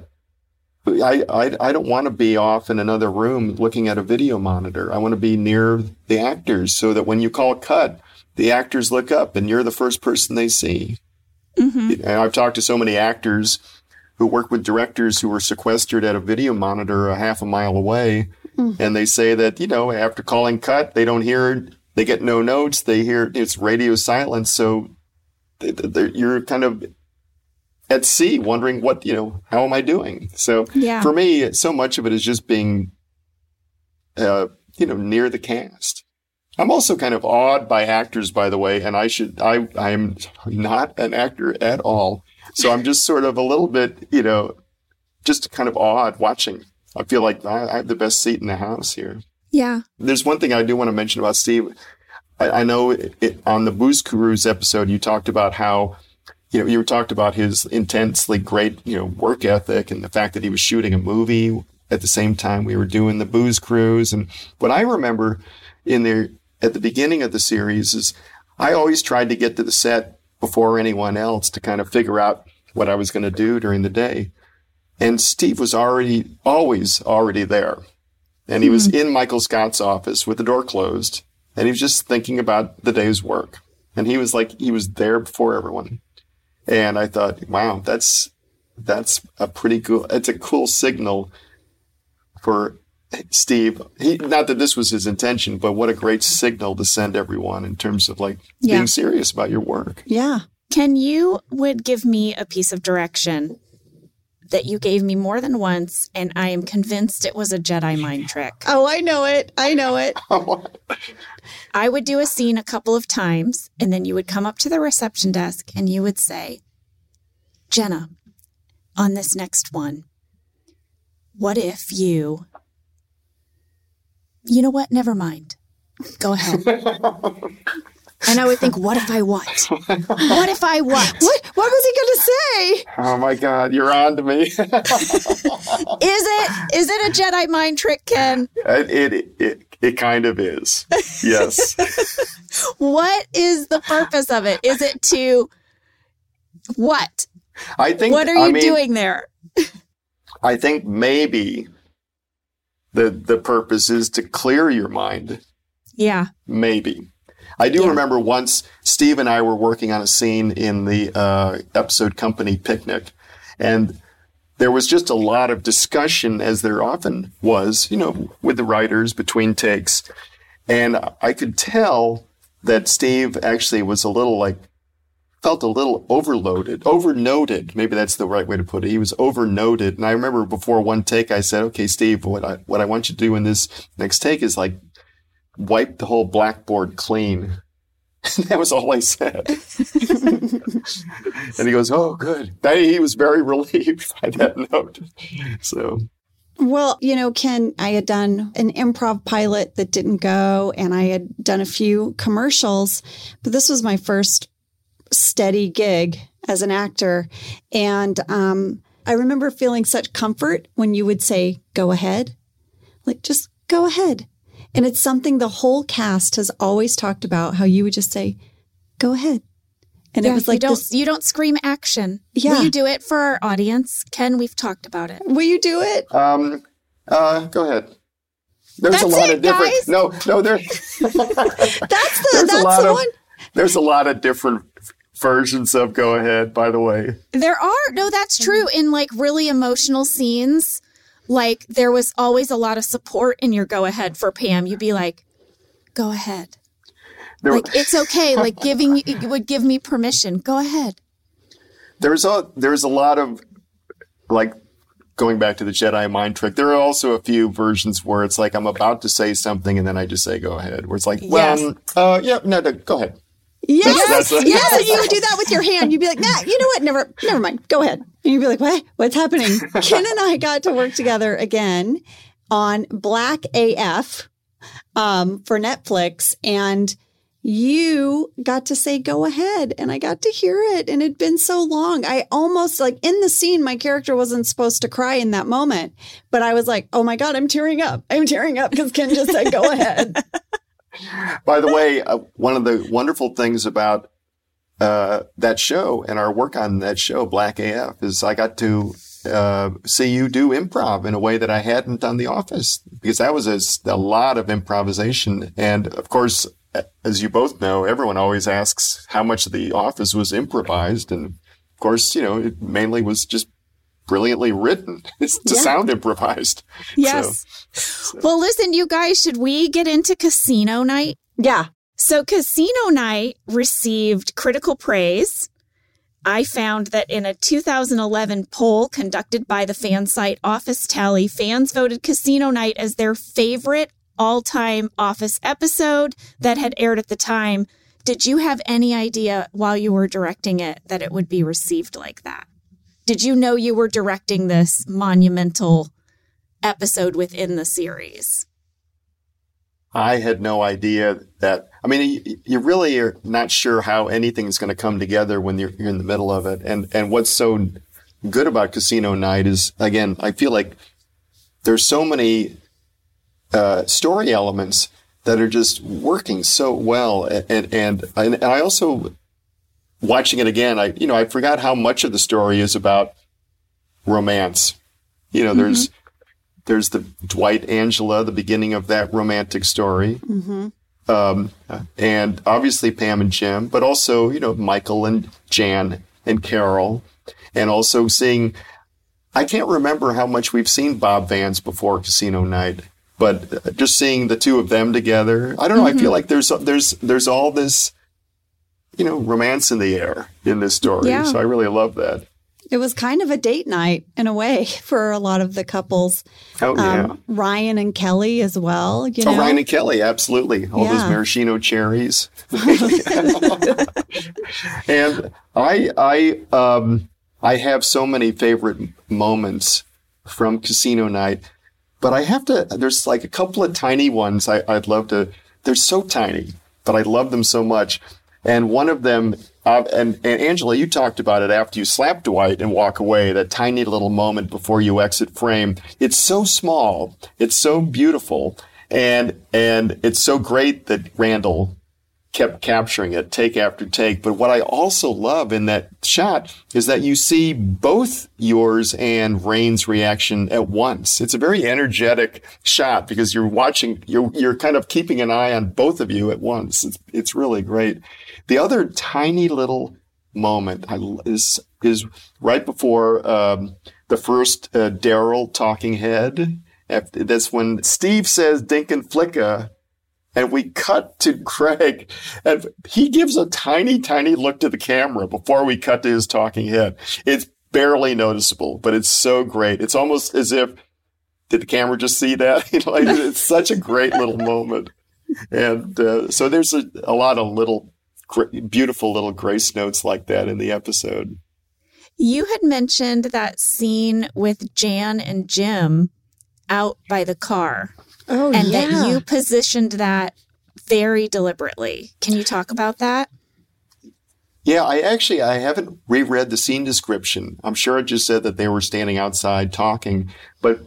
S3: don't want to be off in another room looking at a video monitor. I want to be near the actors so that when you call cut, the actors look up and you're the first person they see. Mm-hmm. And I've talked to so many actors who work with directors who were sequestered at a video monitor a half a mile away. Mm. And they say that, after calling cut, they don't hear, they get no notes. They hear it's radio silence. So you're kind of at sea wondering how am I doing? So for me, so much of it is just being, near the cast. I'm also kind of awed by actors, by the way, and I'm not an actor at all. So I'm just sort of a little bit, just kind of awed watching. I feel like I have the best seat in the house here.
S2: Yeah.
S3: There's one thing I do want to mention about Steve. I know on the Booze Cruise episode, you talked about how, you talked about his intensely great, work ethic and the fact that he was shooting a movie at the same time we were doing the Booze Cruise. And what I remember at the beginning of the series is I always tried to get to the set before anyone else to kind of figure out what I was going to do during the day. And Steve was always already there. And he was in Michael Scott's office with the door closed. And he was just thinking about the day's work. And he was there before everyone. And I thought, wow, that's it's a cool signal for Steve. Not that this was his intention, but what a great signal to send everyone in terms of being serious about your work.
S1: Yeah.
S2: Ken, you would give me a piece of direction that you gave me more than once, and I am convinced it was a Jedi mind trick.
S1: Oh, I know it.
S2: I would do a scene a couple of times, and then you would come up to the reception desk and you would say, Jenna, on this next one, what if you know what? Never mind. Go ahead. And I would think, what if I what? What if I what?
S1: What was he going to say?
S3: Oh, my God. You're on to me.
S2: Is it a Jedi mind trick, Ken?
S3: It kind of is. Yes.
S2: What is the purpose of it? Is it to what?
S3: I think.
S2: What are you doing there?
S3: I think maybe the purpose is to clear your mind.
S2: Yeah.
S3: Maybe. I do remember once Steve and I were working on a scene in the episode Company Picnic, and there was just a lot of discussion, as there often was, with the writers between takes. And I could tell that Steve actually was felt a little overnoted. Maybe that's the right way to put it. He was overnoted. And I remember before one take, I said, okay, Steve, what I want you to do in this next take is wipe the whole blackboard clean. That was all I said. And he goes, oh, good. He was very relieved by that note. So.
S1: Well, Ken, I had done an improv pilot that didn't go, and I had done a few commercials, but this was my first steady gig as an actor. And I remember feeling such comfort when you would say, go ahead, like just go ahead. And it's something the whole cast has always talked about, how you would just say, go ahead. And it was like
S2: you don't scream action.
S1: Yeah.
S2: Will you do it for our audience? Ken, we've talked about it.
S1: Will you do it?
S3: Go ahead. There's a lot of different.
S2: Guys.
S3: No, there.
S1: That's the one.
S3: There's a lot of different versions of go ahead, by the way.
S2: There are. No, that's true. In like really emotional scenes, like there was always a lot of support in your go ahead for Pam. You'd be like, go ahead. Like, it's okay. Like it would give me permission. Go ahead.
S3: There's a lot of, like, going back to the Jedi mind trick, there are also a few versions where it's like I'm about to say something and then I just say go ahead. Where it's like, well, no, go ahead.
S1: Yes, yes. And you would do that with your hand. You'd be like, nah, you know what? Never mind. Go ahead. And you'd be like, what? What's happening? Ken and I got to work together again on Black AF for Netflix, and you got to say go ahead, and I got to hear it, and it'd been so long. I almost, like, in the scene, my character wasn't supposed to cry in that moment, but I was like, oh my God, I'm tearing up because Ken just said go ahead.
S3: By the way, one of the wonderful things about that show and our work on that show, Black AF, is I got to see you do improv in a way that I hadn't on The Office, because that was a lot of improvisation. And of course, as you both know, everyone always asks how much of The Office was improvised. And of course, it mainly was just brilliantly written to sound improvised.
S2: Yes. So. Well, listen, you guys, should we get into Casino Night?
S1: Yeah.
S2: So Casino Night received critical praise. I found that in a 2011 poll conducted by the fan site Office Tally, fans voted Casino Night as their favorite all-time Office episode that had aired at the time. Did you have any idea while you were directing it that it would be received like that? Did you know you were directing this monumental episode within the series?
S3: I had no idea that. I mean, you really are not sure how anything's going to come together when you're in the middle of it. And what's so good about Casino Night is, again, I feel like there's so many story elements that are just working so well. And I also, watching it again, I forgot how much of the story is about romance. There's the Dwight Angela, the beginning of that romantic story. Mm-hmm. And obviously Pam and Jim, but also, Michael and Jan and Carol. And also I can't remember how much we've seen Bob Vance before Casino Night, but just seeing the two of them together, I don't know. Mm-hmm. I feel like there's all this, romance in the air in this story. Yeah. So I really love that.
S1: It was kind of a date night in a way for a lot of the couples.
S3: Oh, yeah.
S1: Ryan and Kelly as well.
S3: Ryan and Kelly, absolutely. All those maraschino cherries. And I have so many favorite moments from Casino Night, but there's like a couple of tiny ones I'd love to, they're so tiny, but I love them so much. And one of them, and Angela, you talked about it after you slap Dwight and walk away, that tiny little moment before you exit frame. It's so small. It's so beautiful. And it's so great that Randall kept capturing it take after take. But what I also love in that shot is that you see both yours and Rain's reaction at once. It's a very energetic shot because you're watching, you're kind of keeping an eye on both of you at once. It's really great. The other tiny little moment is right before the first Daryl talking head. That's when Steve says Dink and Flicka, and we cut to Greg, and he gives a tiny, tiny look to the camera before we cut to his talking head. It's barely noticeable, but it's so great. It's almost as if, did the camera just see that? It's such a great little moment. And so there's a lot of little beautiful little grace notes like that in the episode.
S2: You had mentioned that scene with Jan and Jim out by the car.
S1: Oh,
S2: and that you positioned that very deliberately. Can you talk about that?
S3: Yeah, I haven't reread the scene description. I'm sure it just said that they were standing outside talking, but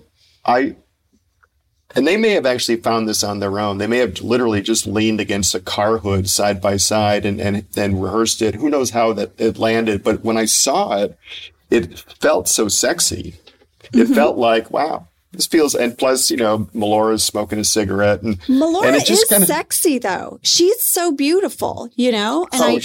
S3: and they may have actually found this on their own. They may have literally just leaned against a car hood side by side and rehearsed it. Who knows how that it landed? But when I saw it, it felt so sexy. It felt like, wow, this feels, and plus, Melora's smoking a cigarette. And
S1: Melora
S3: it just
S1: is sexy, though. She's so beautiful, And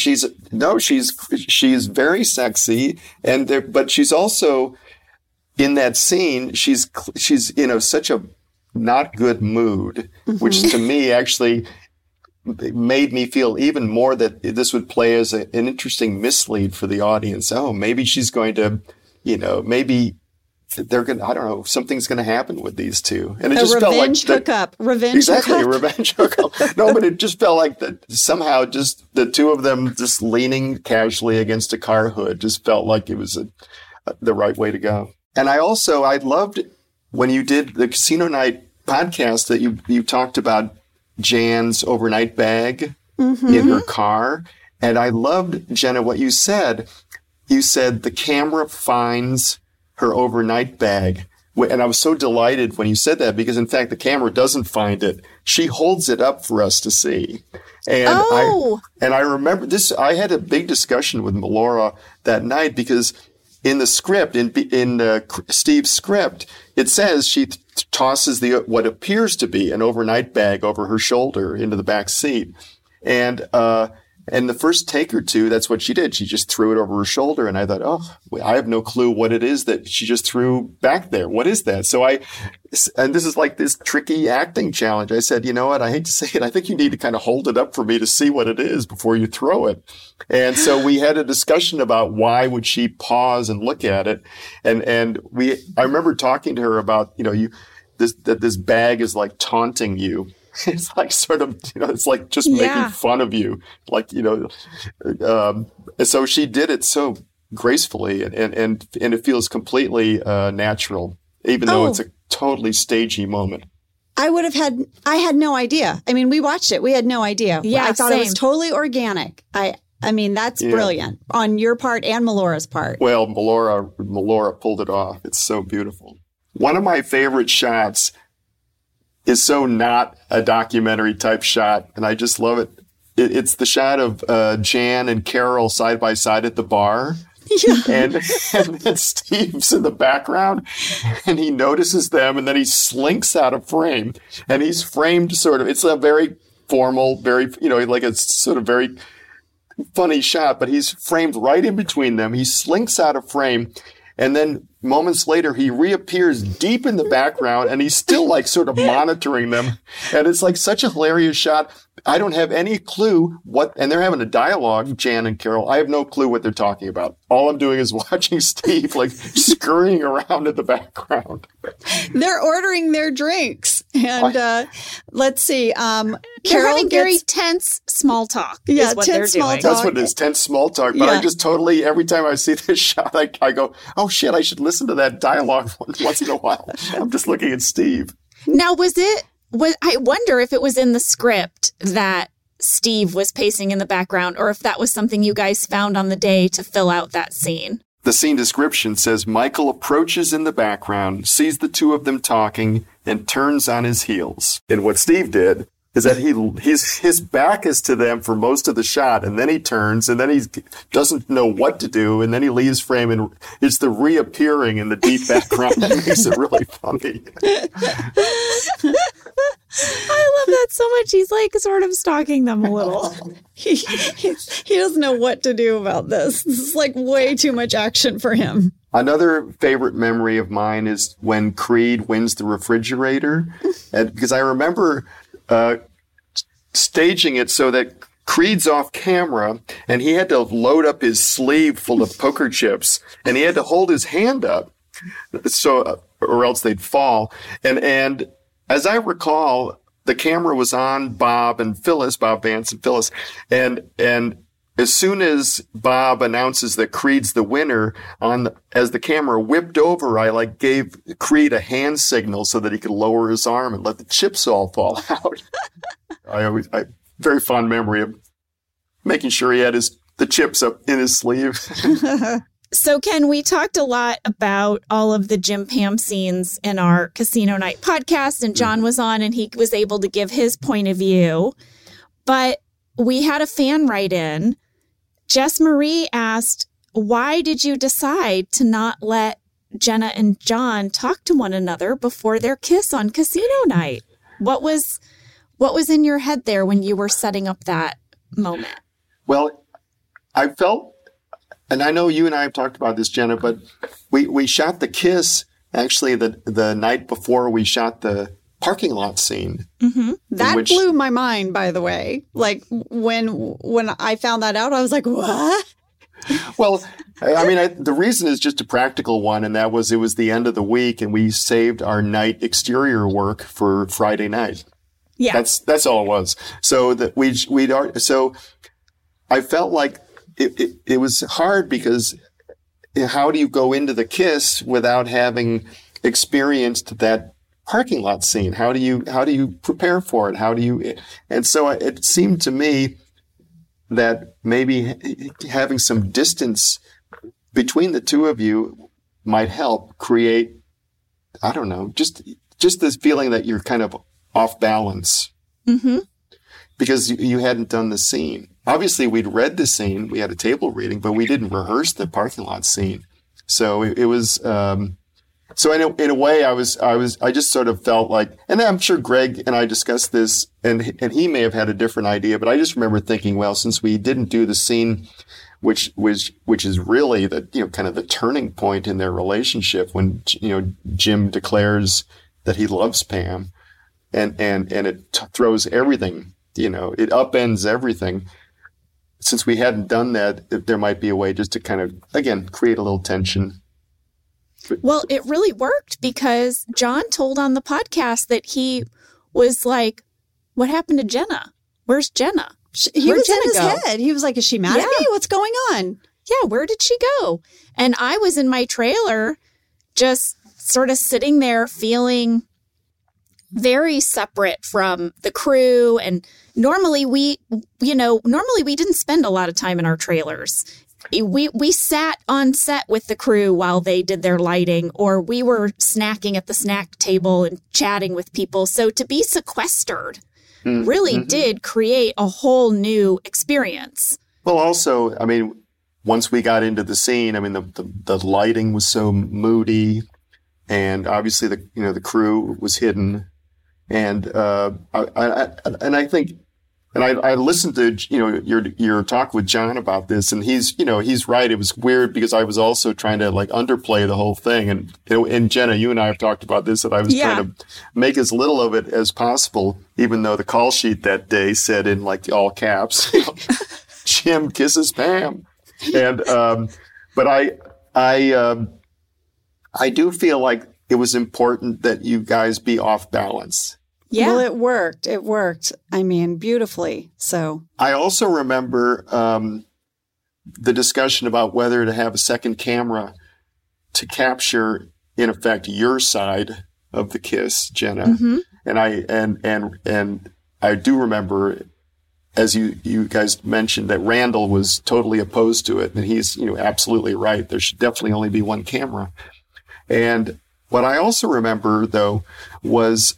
S3: she's very sexy. But she's also, in that scene, she's such a not good mood, which to me actually made me feel even more that this would play as an interesting mislead for the audience. Oh, maybe she's going to, maybe they're going to, I don't know, something's going to happen with these two. And it just felt like revenge hookup. No, but it just felt like that somehow just the two of them just leaning casually against a car hood just felt like it was the right way to go. And I loved when you did the Casino Night podcast that you talked about Jan's overnight bag in her car. And I loved, Jenna, what you said. You said the camera finds her overnight bag. And I was so delighted when you said that because, in fact, the camera doesn't find it. She holds it up for us to see. And I remember this. I had a big discussion with Melora that night because in the script, in Steve's script, it says she tosses what appears to be an overnight bag over her shoulder into the back seat. And the first take or two, that's what she did. She just threw it over her shoulder. And I thought, oh, I have no clue what it is that she just threw back there. What is that? And this is like this tricky acting challenge. I said, you know what? I hate to say it. I think you need to kind of hold it up for me to see what it is before you throw it. And so we had a discussion about why would she pause and look at it. And I remember talking to her about, that this bag is like taunting you. It's like sort of, it's like just making fun of you. Like, and so she did it so gracefully and it feels completely natural, even though it's a totally stagey moment.
S1: I had no idea. I mean, we watched it. We had no idea.
S2: Yeah,
S1: I thought it was totally organic. I mean, that's brilliant on your part and Melora's part.
S3: Well, Melora pulled it off. It's so beautiful. One of my favorite shots is so not a documentary type shot, and I just love it. It's the shot of Jan and Carol side by side at the bar. Yeah. And then Steve's in the background, and he notices them, and then he slinks out of frame, and he's framed sort of. It's a very formal, very, like a sort of very funny shot, but he's framed right in between them. He slinks out of frame, and then moments later, he reappears deep in the background and he's still like sort of monitoring them. And it's like such a hilarious shot. I don't have any clue and they're having a dialogue, Jan and Carol. I have no clue what they're talking about. All I'm doing is watching Steve like scurrying around in the background.
S1: They're ordering their drinks. And let's see.
S2: They're having very tense small talk.
S1: Yeah,
S2: is what
S1: tense
S2: they're
S1: small
S2: doing.
S1: talk.
S3: That's what it is, tense small talk. But I just totally, every time I see this shot, I go, oh shit, I should listen to that dialogue once in a while. I'm just looking at Steve.
S2: Now, I wonder if it was in the script that Steve was pacing in the background or if that was something you guys found on the day to fill out that scene.
S3: The scene description says Michael approaches in the background, sees the two of them talking, and turns on his heels. And what Steve did is that his back is to them for most of the shot, and then he turns, and then he doesn't know what to do, and then he leaves frame, and it's the reappearing in the deep background that makes it really funny.
S2: I love that so much. He's like sort of stalking them a little.
S1: He doesn't know what to do about this. This is like way too much action for him.
S3: Another favorite memory of mine is when Creed wins the refrigerator, because I remember staging it so that Creed's off camera and he had to load up his sleeve full of poker chips and he had to hold his hand up or else they'd fall. And as I recall, the camera was on Bob Vance and Phyllis. And as soon as Bob announces that Creed's the winner, as the camera whipped over, I gave Creed a hand signal so that he could lower his arm and let the chips all fall out. Very fond memory of making sure he had his the chips up in his sleeve.
S2: So, Ken, we talked a lot about all of the Jim Pam scenes in our Casino Night podcast, and John was on and he was able to give his point of view. But we had a fan write in. Jess Marie asked, why did you decide to not let Jenna and John talk to one another before their kiss on Casino Night? What was in your head there when you were setting up that moment?
S3: Well, I felt, and I know you and I have talked about this, Jenna, but we shot the kiss actually the night before we shot the parking lot scene.
S1: Mm-hmm. That blew my mind, by the way. Like when I found that out, I was like, what?
S3: Well, I mean, the reason is just a practical one, and it was the end of the week, and we saved our night exterior work for Friday night.
S2: Yeah,
S3: that's all it was. So that so I felt like it was hard because how do you go into the kiss without having experienced that parking lot scene? How do you prepare for it? And so it seemed to me that maybe having some distance between the two of you might help create, I don't know, just this feeling that you're kind of off balance.
S2: Mm-hmm.
S3: Because you hadn't done the scene. Obviously, we'd read the scene. We had a table reading, but we didn't rehearse the parking lot scene. So it was. So in a way, I just sort of felt like, and I'm sure Greg and I discussed this, and he may have had a different idea, but I just remember thinking, well, since we didn't do the scene, which is really the kind of the turning point in their relationship when Jim declares that he loves Pam, and it throws everything, it upends everything. Since we hadn't done that, there might be a way just to kind of, again, create a little tension.
S2: Well, it really worked because John told on the podcast that he was like, what happened to Jenna? Where's Jenna?
S1: He was in his head. He was like, is she mad at me? What's going on?
S2: Yeah, where did she go? And I was in my trailer just sort of sitting there feeling very separate from the crew. And normally we didn't spend a lot of time in our trailers. We sat on set with the crew while they did their lighting, or we were snacking at the snack table and chatting with people. So to be sequestered really did create a whole new experience.
S3: Well, also, I mean, once we got into the scene, I mean, the lighting was so moody, and obviously the crew was hidden, and I think. And I listened to, your talk with John about this, and he's right. It was weird because I was also trying to underplay the whole thing. And Jenna, you and I have talked about this, that I was trying to make as little of it as possible, even though the call sheet that day said in all caps, Jim kisses Pam. And, but I do feel like it was important that you guys be off balance.
S1: Yeah. Well, it worked. It worked. I mean, beautifully. So
S3: I also remember the discussion about whether to have a second camera to capture, in effect, your side of the kiss, Jenna. Mm-hmm. And I do remember, as you guys mentioned, that Randall was totally opposed to it, and he's absolutely right. There should definitely only be one camera. And what I also remember though was.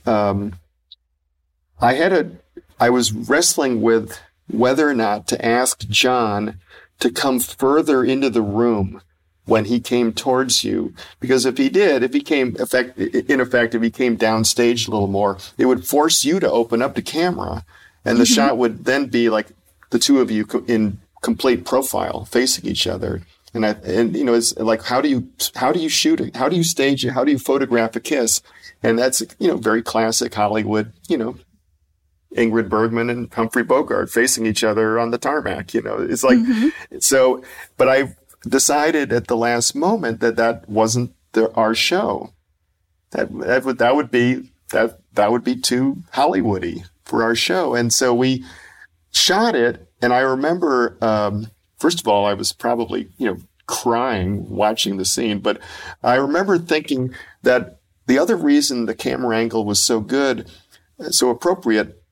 S3: I was wrestling with whether or not to ask John to come further into the room when he came towards you. Because if he came downstage a little more, it would force you to open up the camera. And the shot would then be like the two of you in complete profile facing each other. And it's like, how do you shoot it? How do you stage it? How do you photograph a kiss? And that's, very classic Hollywood, Ingrid Bergman and Humphrey Bogart facing each other on the tarmac, it's like, so, but I decided at the last moment that wasn't our show. That would be too Hollywoody for our show. And so we shot it. And I remember, first of all, I was probably, crying watching the scene, but I remember thinking that the other reason the camera angle was so good, so appropriate,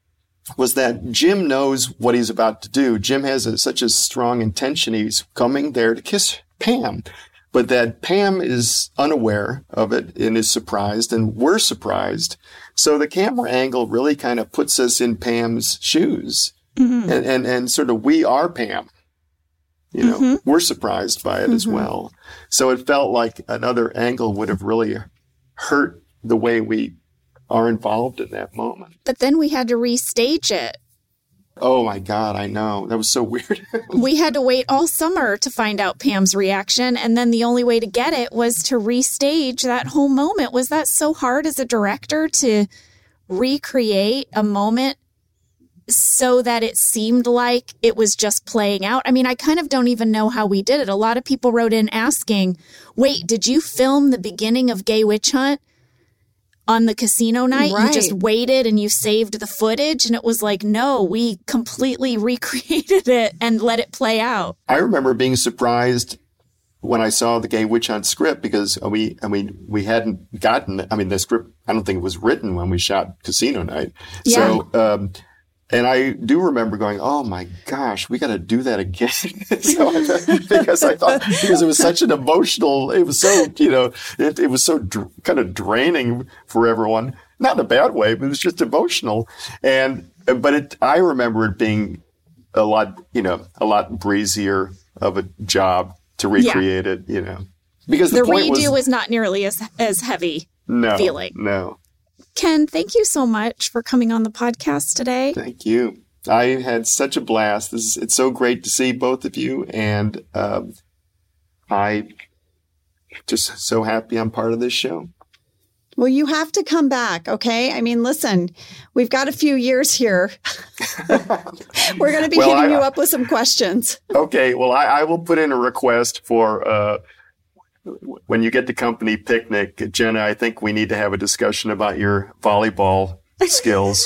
S3: was that Jim knows what he's about to do. Jim has such a strong intention. He's coming there to kiss Pam, but that Pam is unaware of it and is surprised, and we're surprised. So the camera angle really kind of puts us in Pam's shoes, and sort of we are Pam. You know, we're surprised by it as well. So it felt like another angle would have really hurt the way we are involved in that moment.
S2: But then we had to restage it.
S3: Oh my God, I know. That was so weird.
S2: We had to wait all summer to find out Pam's reaction. And then the only way to get it was to restage that whole moment. Was that so hard as a director to recreate a moment so that it seemed like it was just playing out? I mean, I kind of don't even know how we did it. A lot of people wrote in asking, wait, did you film the beginning of Gay Witch Hunt on the casino night?
S1: Right.
S2: You just waited and you saved the footage? And it was like, no, we completely recreated it and let it play out.
S3: I remember being surprised when I saw the Gay Witch Hunt script, because we hadn't gotten, the script, I don't think it was written when we shot Casino Night.
S2: Yeah.
S3: So, and I do remember going, oh my gosh, we got to do that again. Because it was such an emotional, it was so, it was so kind of draining for everyone. Not in a bad way, but it was just emotional. I remember it being a lot breezier of a job to recreate it, because the point
S2: redo was not nearly as heavy feeling.
S3: No.
S2: Ken, thank you so much for coming on the podcast today.
S3: Thank you. I had such a blast. It's so great to see both of you, and I just so happy I'm part of this show.
S1: Well, you have to come back, okay? I mean, listen, we've got a few years here. We're going to be hitting you up with some questions.
S3: Okay. Well, I will put in a request for when you get to company picnic, Jenna, I think we need to have a discussion about your volleyball skills.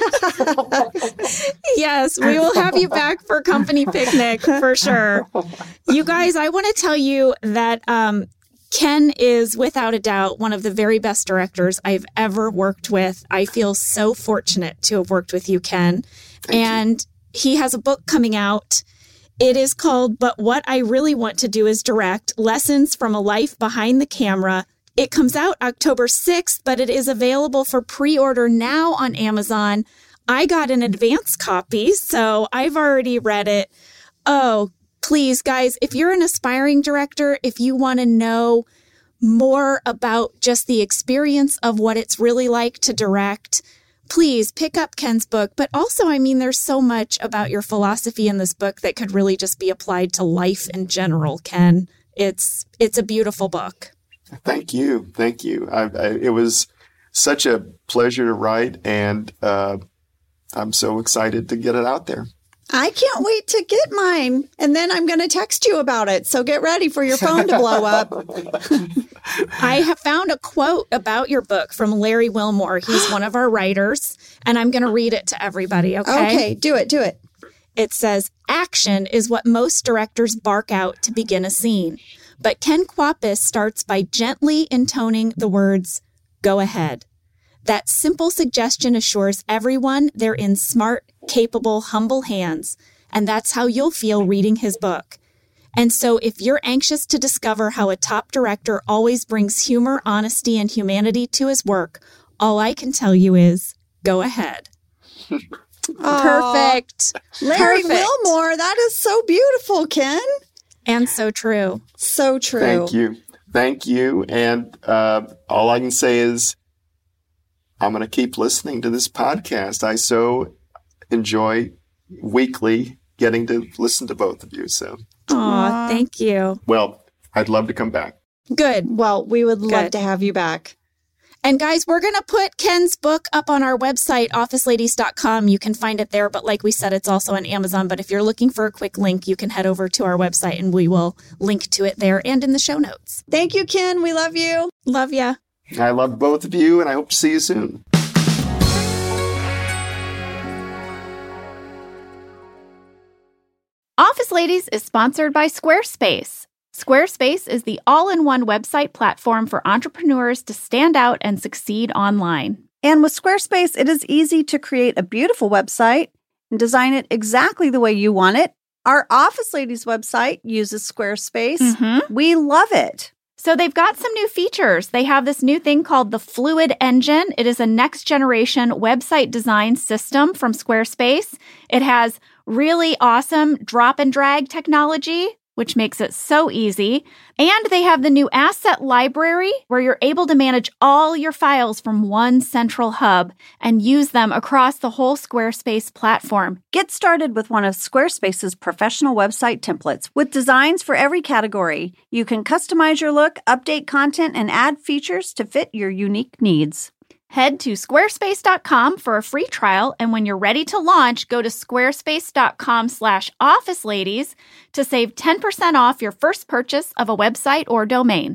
S2: Yes, we will have you back for company picnic for sure. You guys, I want to tell you that Ken is without a doubt one of the very best directors I've ever worked with. I feel so fortunate to have worked with you, Ken. Thank you. He has a book coming out. It is called But What I Really Want to Do Is Direct, Lessons from a Life Behind the Camera. It comes out October 6th, but it is available for pre-order now on Amazon. I got an advance copy, so I've already read it. Oh, please, guys, if you're an aspiring director, if you want to know more about just the experience of what it's really like to direct, please pick up Ken's book. But also, there's so much about your philosophy in this book that could really just be applied to life in general, Ken. It's a beautiful book.
S3: Thank you. Thank you. It was such a pleasure to write, and I'm so excited to get it out there.
S1: I can't wait to get mine. And then I'm going to text you about it. So get ready for your phone to blow up.
S2: I have found a quote about your book from Larry Wilmore. He's one of our writers, and I'm going to read it to everybody, okay?
S1: Okay, do it.
S2: It says, "Action is what most directors bark out to begin a scene. But Ken Kwapis starts by gently intoning the words, 'Go ahead.' That simple suggestion assures everyone they're in smart, capable, humble hands, and that's how you'll feel reading his book. And so if you're anxious to discover how a top director always brings humor, honesty, and humanity to his work, all I can tell you is, go ahead." Perfect.
S1: Larry
S2: Perfect.
S1: Wilmore, that is so beautiful, Ken.
S2: And so true.
S1: So true.
S3: Thank you. And all I can say is I'm going to keep listening to this podcast. I so enjoy weekly getting to listen to both of you. So,
S2: Aw, thank you.
S3: Well, I'd love to come back.
S2: Good.
S1: Well, we would love to have you back.
S2: And guys, we're going to put Ken's book up on our website, officeladies.com. You can find it there. But like we said, it's also on Amazon. But if you're looking for a quick link, you can head over to our website and we will link to it there and in the show notes.
S1: Thank you, Ken. We love you.
S2: Love ya.
S3: I love both of you, and I hope to see you soon.
S4: Office Ladies is sponsored by Squarespace. Squarespace is the all-in-one website platform for entrepreneurs to stand out and succeed online.
S1: And with Squarespace, it is easy to create a beautiful website and design it exactly the way you want it. Our Office Ladies website uses Squarespace. We love it.
S4: So they've got some new features. They have this new thing called the Fluid Engine. It is a next-generation website design system from Squarespace. It has really awesome drop-and-drag technology, which makes it so easy. And they have the new asset library where you're able to manage all your files from one central hub and use them across the whole Squarespace platform.
S1: Get started with one of Squarespace's professional website templates with designs for every category. You can customize your look, update content, and add features to fit your unique needs.
S4: Head to squarespace.com for a free trial, and when you're ready to launch, go to squarespace.com/officeladies to save 10% off your first purchase of a website or domain.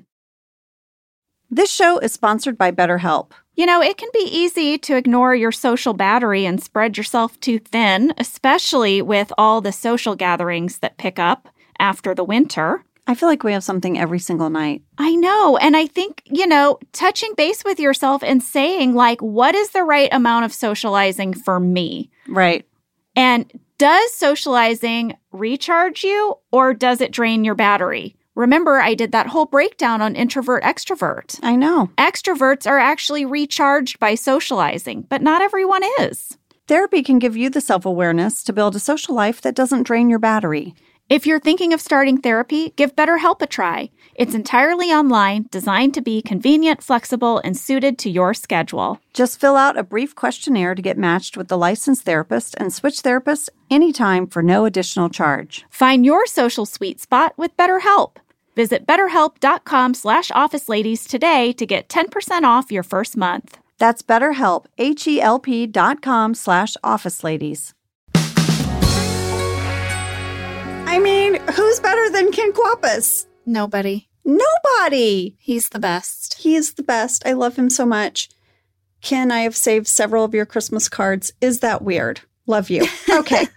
S1: This show is sponsored by BetterHelp.
S4: You know, it can be easy to ignore your social battery and spread yourself too thin, especially with all the social gatherings that pick up after the winter.
S1: I feel like we have something every single night.
S4: I know. And I think, touching base with yourself and saying, like, what is the right amount of socializing for me?
S1: Right.
S4: And does socializing recharge you or does it drain your battery? Remember, I did that whole breakdown on introvert, extrovert.
S1: I know.
S4: Extroverts are actually recharged by socializing, but not everyone is.
S1: Therapy can give you the self-awareness to build a social life that doesn't drain your battery.
S4: If you're thinking of starting therapy, give BetterHelp a try. It's entirely online, designed to be convenient, flexible, and suited to your schedule.
S1: Just fill out a brief questionnaire to get matched with the licensed therapist and switch therapists anytime for no additional charge.
S4: Find your social sweet spot with BetterHelp. Visit BetterHelp.com/OfficeLadies today to get 10% off your first month.
S1: That's BetterHelp, HELP.com/OfficeLadies. I mean, who's better than Ken Kwapis?
S2: Nobody.
S1: Nobody.
S2: He's the best.
S1: He is the best. I love him so much. Ken, I have saved several of your Christmas cards. Is that weird? Love you. Okay.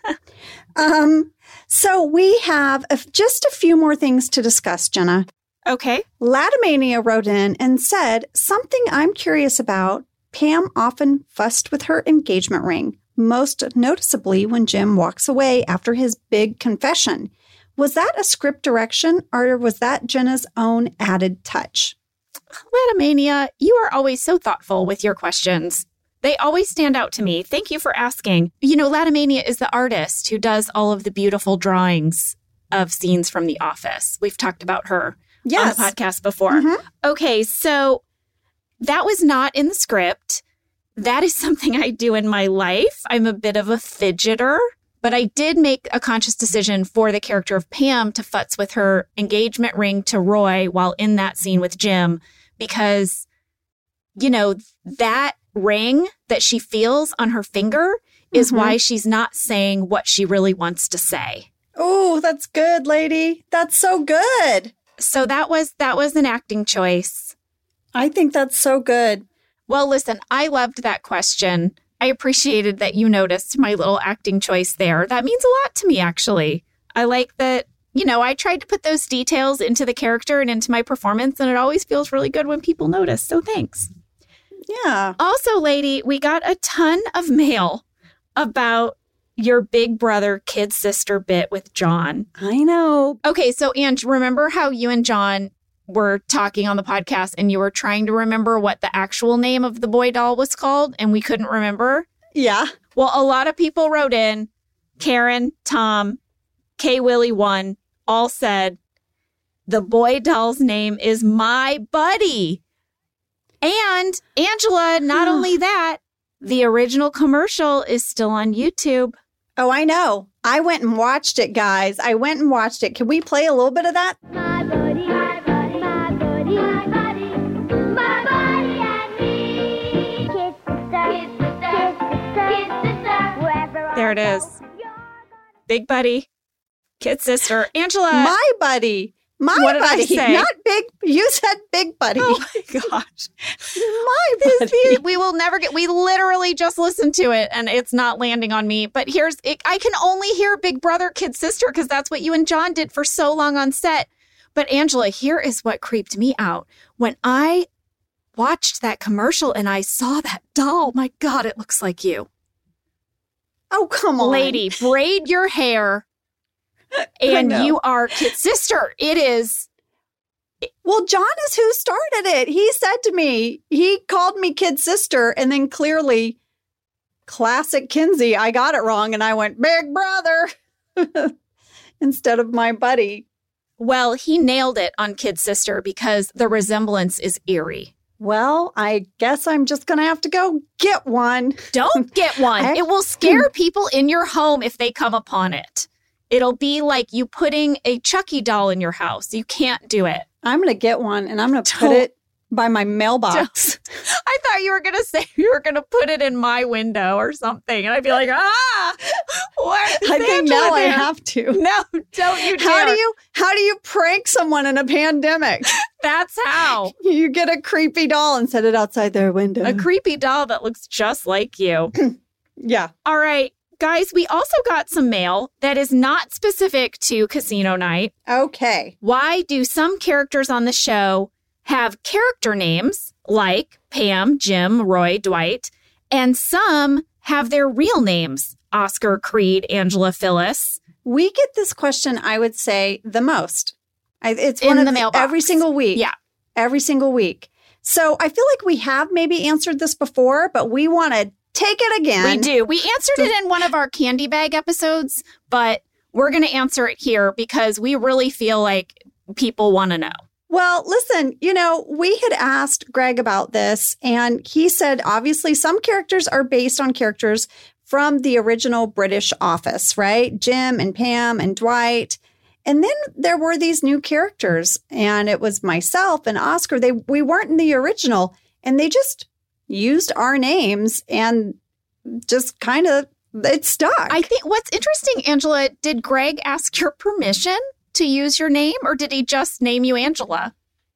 S1: So we have just a few more things to discuss, Jenna.
S2: Okay.
S1: Latamania wrote in and said, something I'm curious about. Pam often fussed with her engagement ring, most noticeably when Jim walks away after his big confession. Was that a script direction or was that Jenna's own added touch?
S2: Latamania, you are always so thoughtful with your questions. They always stand out to me. Thank you for asking. Latamania is the artist who does all of the beautiful drawings of scenes from The Office. We've talked about her on the podcast before. Mm-hmm. Okay, so that was not in the script. That is something I do in my life. I'm a bit of a fidgeter, but I did make a conscious decision for the character of Pam to futz with her engagement ring to Roy while in that scene with Jim, because, that ring that she feels on her finger is why she's not saying what she really wants to say.
S1: Oh, that's good, lady. That's so good.
S2: So that was an acting choice.
S1: I think that's so good.
S2: Well, listen, I loved that question. I appreciated that you noticed my little acting choice there. That means a lot to me, actually. I like that, I tried to put those details into the character and into my performance, and it always feels really good when people notice. So thanks.
S1: Yeah.
S2: Also, lady, we got a ton of mail about your big brother, kid sister bit with John.
S1: I know.
S2: Okay, so Ange, remember how you and John were talking on the podcast and you were trying to remember what the actual name of the boy doll was called and we couldn't remember?
S1: Yeah.
S2: Well, a lot of people wrote in, Karen, Tom, K. Willie 1, all said, the boy doll's name is My Buddy. And Angela, not only that, the original commercial is still on YouTube.
S1: Oh, I know. I went and watched it, guys. I went and watched it. Can we play a little bit of that?
S5: My buddy, my buddy, my buddy, my buddy, my buddy and me. Kiss sister, wherever
S2: there it is. Big buddy, kid sister. Angela.
S1: My buddy. My
S2: what did
S1: buddy.
S2: I say?
S1: Not big. You said big buddy.
S2: Oh my gosh.
S1: My buddy.
S2: We will never we literally just listened to it and it's not landing on me. But I can only hear big brother, kid sister, because that's what you and John did for so long on set. But Angela, here is what creeped me out. When I watched that commercial and I saw that doll. My God, it looks like you.
S1: Oh, come on.
S2: Lady, braid your hair. And you are Kid Sister. It is.
S1: Well, John is who started it. He said to me, he called me Kid Sister, and then clearly, classic Kinsey, I got it wrong, and I went, Big Brother, instead of my buddy.
S2: Well, he nailed it on Kid Sister because the resemblance is eerie.
S1: Well, I guess I'm just going to have to go get one.
S2: Don't get one. It will scare people in your home if they come upon it. It'll be like you putting a Chucky doll in your house. You can't do it.
S1: I'm going to get one, and I'm going to put it by my mailbox.
S2: I thought you were going to say you were going to put it in my window or something. And I'd be like, what?
S1: I think now I have to.
S2: No, don't you dare.
S1: How do you prank someone in a pandemic?
S2: That's how.
S1: You get a creepy doll and set it outside their window.
S2: A creepy doll that looks just like you.
S1: Yeah.
S2: All right. Guys, we also got some mail that is not specific to Casino Night.
S1: Okay.
S2: Why do some characters on the show have character names like Pam, Jim, Roy, Dwight, and some have their real names, Oscar, Creed, Angela, Phyllis?
S1: We get this question, I would say, the most. It's
S2: In
S1: one of
S2: the mailbox.
S1: every single week.
S2: Yeah.
S1: Every single week. So I feel like we have maybe answered this before, but we want to take it again.
S2: We do. We answered it in one of our candy bag episodes, but we're going to answer it here because we really feel like people want to know.
S1: Well, listen, we had asked Greg about this, and he said, obviously, some characters are based on characters from the original British Office, right? Jim and Pam and Dwight. And then there were these new characters, and it was myself and Oscar. We weren't in the original, and they just used our names and just kind of, it stuck.
S2: I think what's interesting, Angela, did Greg ask your permission to use your name, or did he just name you Angela?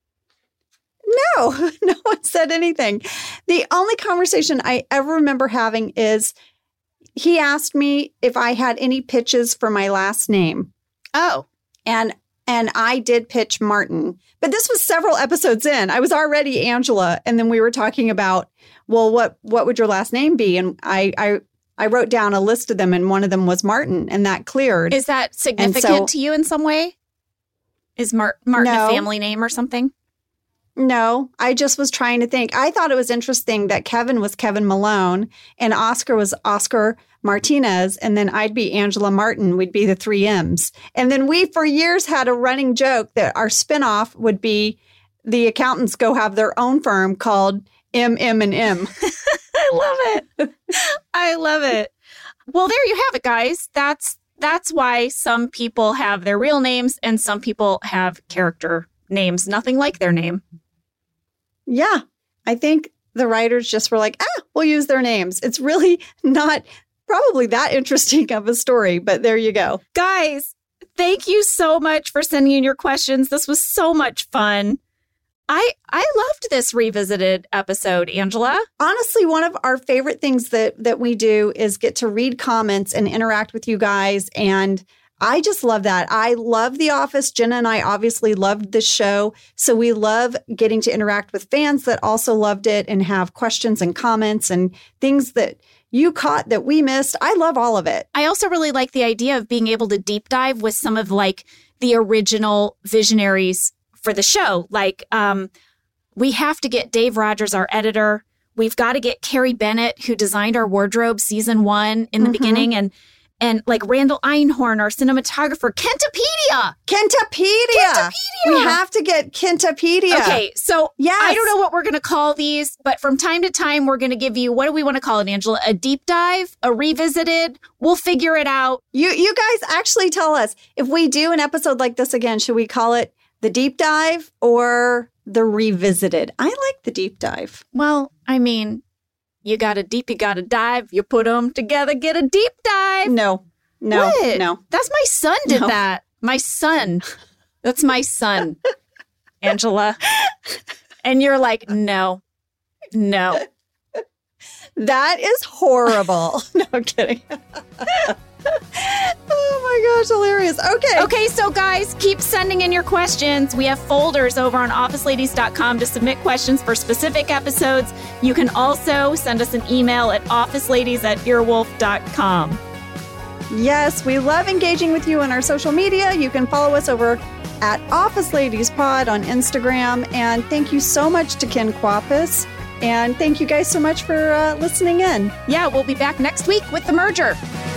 S1: No one said anything. The only conversation I ever remember having is he asked me if I had any pitches for my last name.
S2: Oh.
S1: And I did pitch Martin, but this was several episodes in. I was already Angela, and then we were talking about, well, what would your last name be? And I wrote down a list of them, and one of them was Martin, and that cleared.
S2: Is that significant to you in some way? Is Martin a family name or something?
S1: No, I just was trying to think. I thought it was interesting that Kevin was Kevin Malone and Oscar was Oscar Martinez, and then I'd be Angela Martin. We'd be the 3 M's. And then we, for years, had a running joke that our spinoff would be the accountants go have their own firm called M&M.
S2: I love it. I love it. Well, there you have it, guys. That's why some people have their real names and some people have character names, nothing like their name.
S1: Yeah, I think the writers just were like, we'll use their names. It's really not probably that interesting of a story, but there you go.
S2: Guys, thank you so much for sending in your questions. This was so much fun. I loved this revisited episode, Angela.
S1: Honestly, one of our favorite things that we do is get to read comments and interact with you guys. And I just love that. I love The Office. Jenna and I obviously loved this show. So we love getting to interact with fans that also loved it and have questions and comments and things that you caught that we missed. I love all of it.
S2: I also really like the idea of being able to deep dive with some of like the original visionaries for the show. Like we have to get Dave Rogers, our editor. We've got to get Carrie Bennett, who designed our wardrobe season 1 in the beginning. And like Randall Einhorn, our cinematographer, Kentapedia. We have to get Kentapedia. Okay, so
S1: yes.
S2: I don't know what we're going to call these, but from time to time, we're going to give you, what do we want to call it, Angela? A deep dive? A revisited? We'll figure it out.
S1: You guys actually tell us, if we do an episode like this again, should we call it the deep dive or the revisited? I like the deep dive.
S2: Well, I mean, you got to deep, you got to dive. You put them together, get a deep dive.
S1: No.
S2: That's my son did that. My son. That's my son, Angela. And you're like, no. That
S1: is horrible. No, I'm kidding. Oh, my gosh, hilarious.
S2: Okay, so guys, keep sending in your questions. We have folders over on officeladies.com to submit questions for specific episodes. You can also send us an email at officeladies@earwolf.com.
S1: Yes, we love engaging with you on our social media. You can follow us over at Office Ladies Pod on Instagram. And thank you so much to Ken Kwapis. And thank you guys so much for listening in.
S2: Yeah, we'll be back next week with the merger.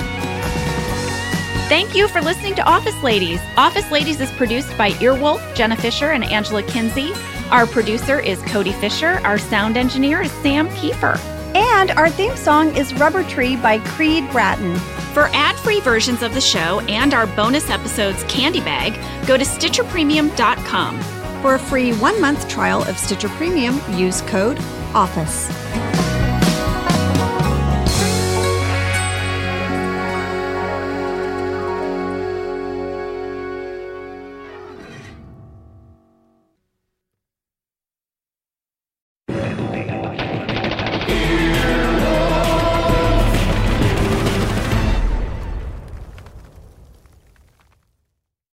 S4: Thank you for listening to Office Ladies. Office Ladies is produced by Earwolf, Jenna Fisher, and Angela Kinsey. Our producer is Cody Fisher. Our sound engineer is Sam Kiefer.
S1: And our theme song is Rubber Tree by Creed Bratton.
S4: For ad-free versions of the show and our bonus episodes candy bag, go to StitcherPremium.com.
S1: For a free 1-month trial of Stitcher Premium, use code OFFICE.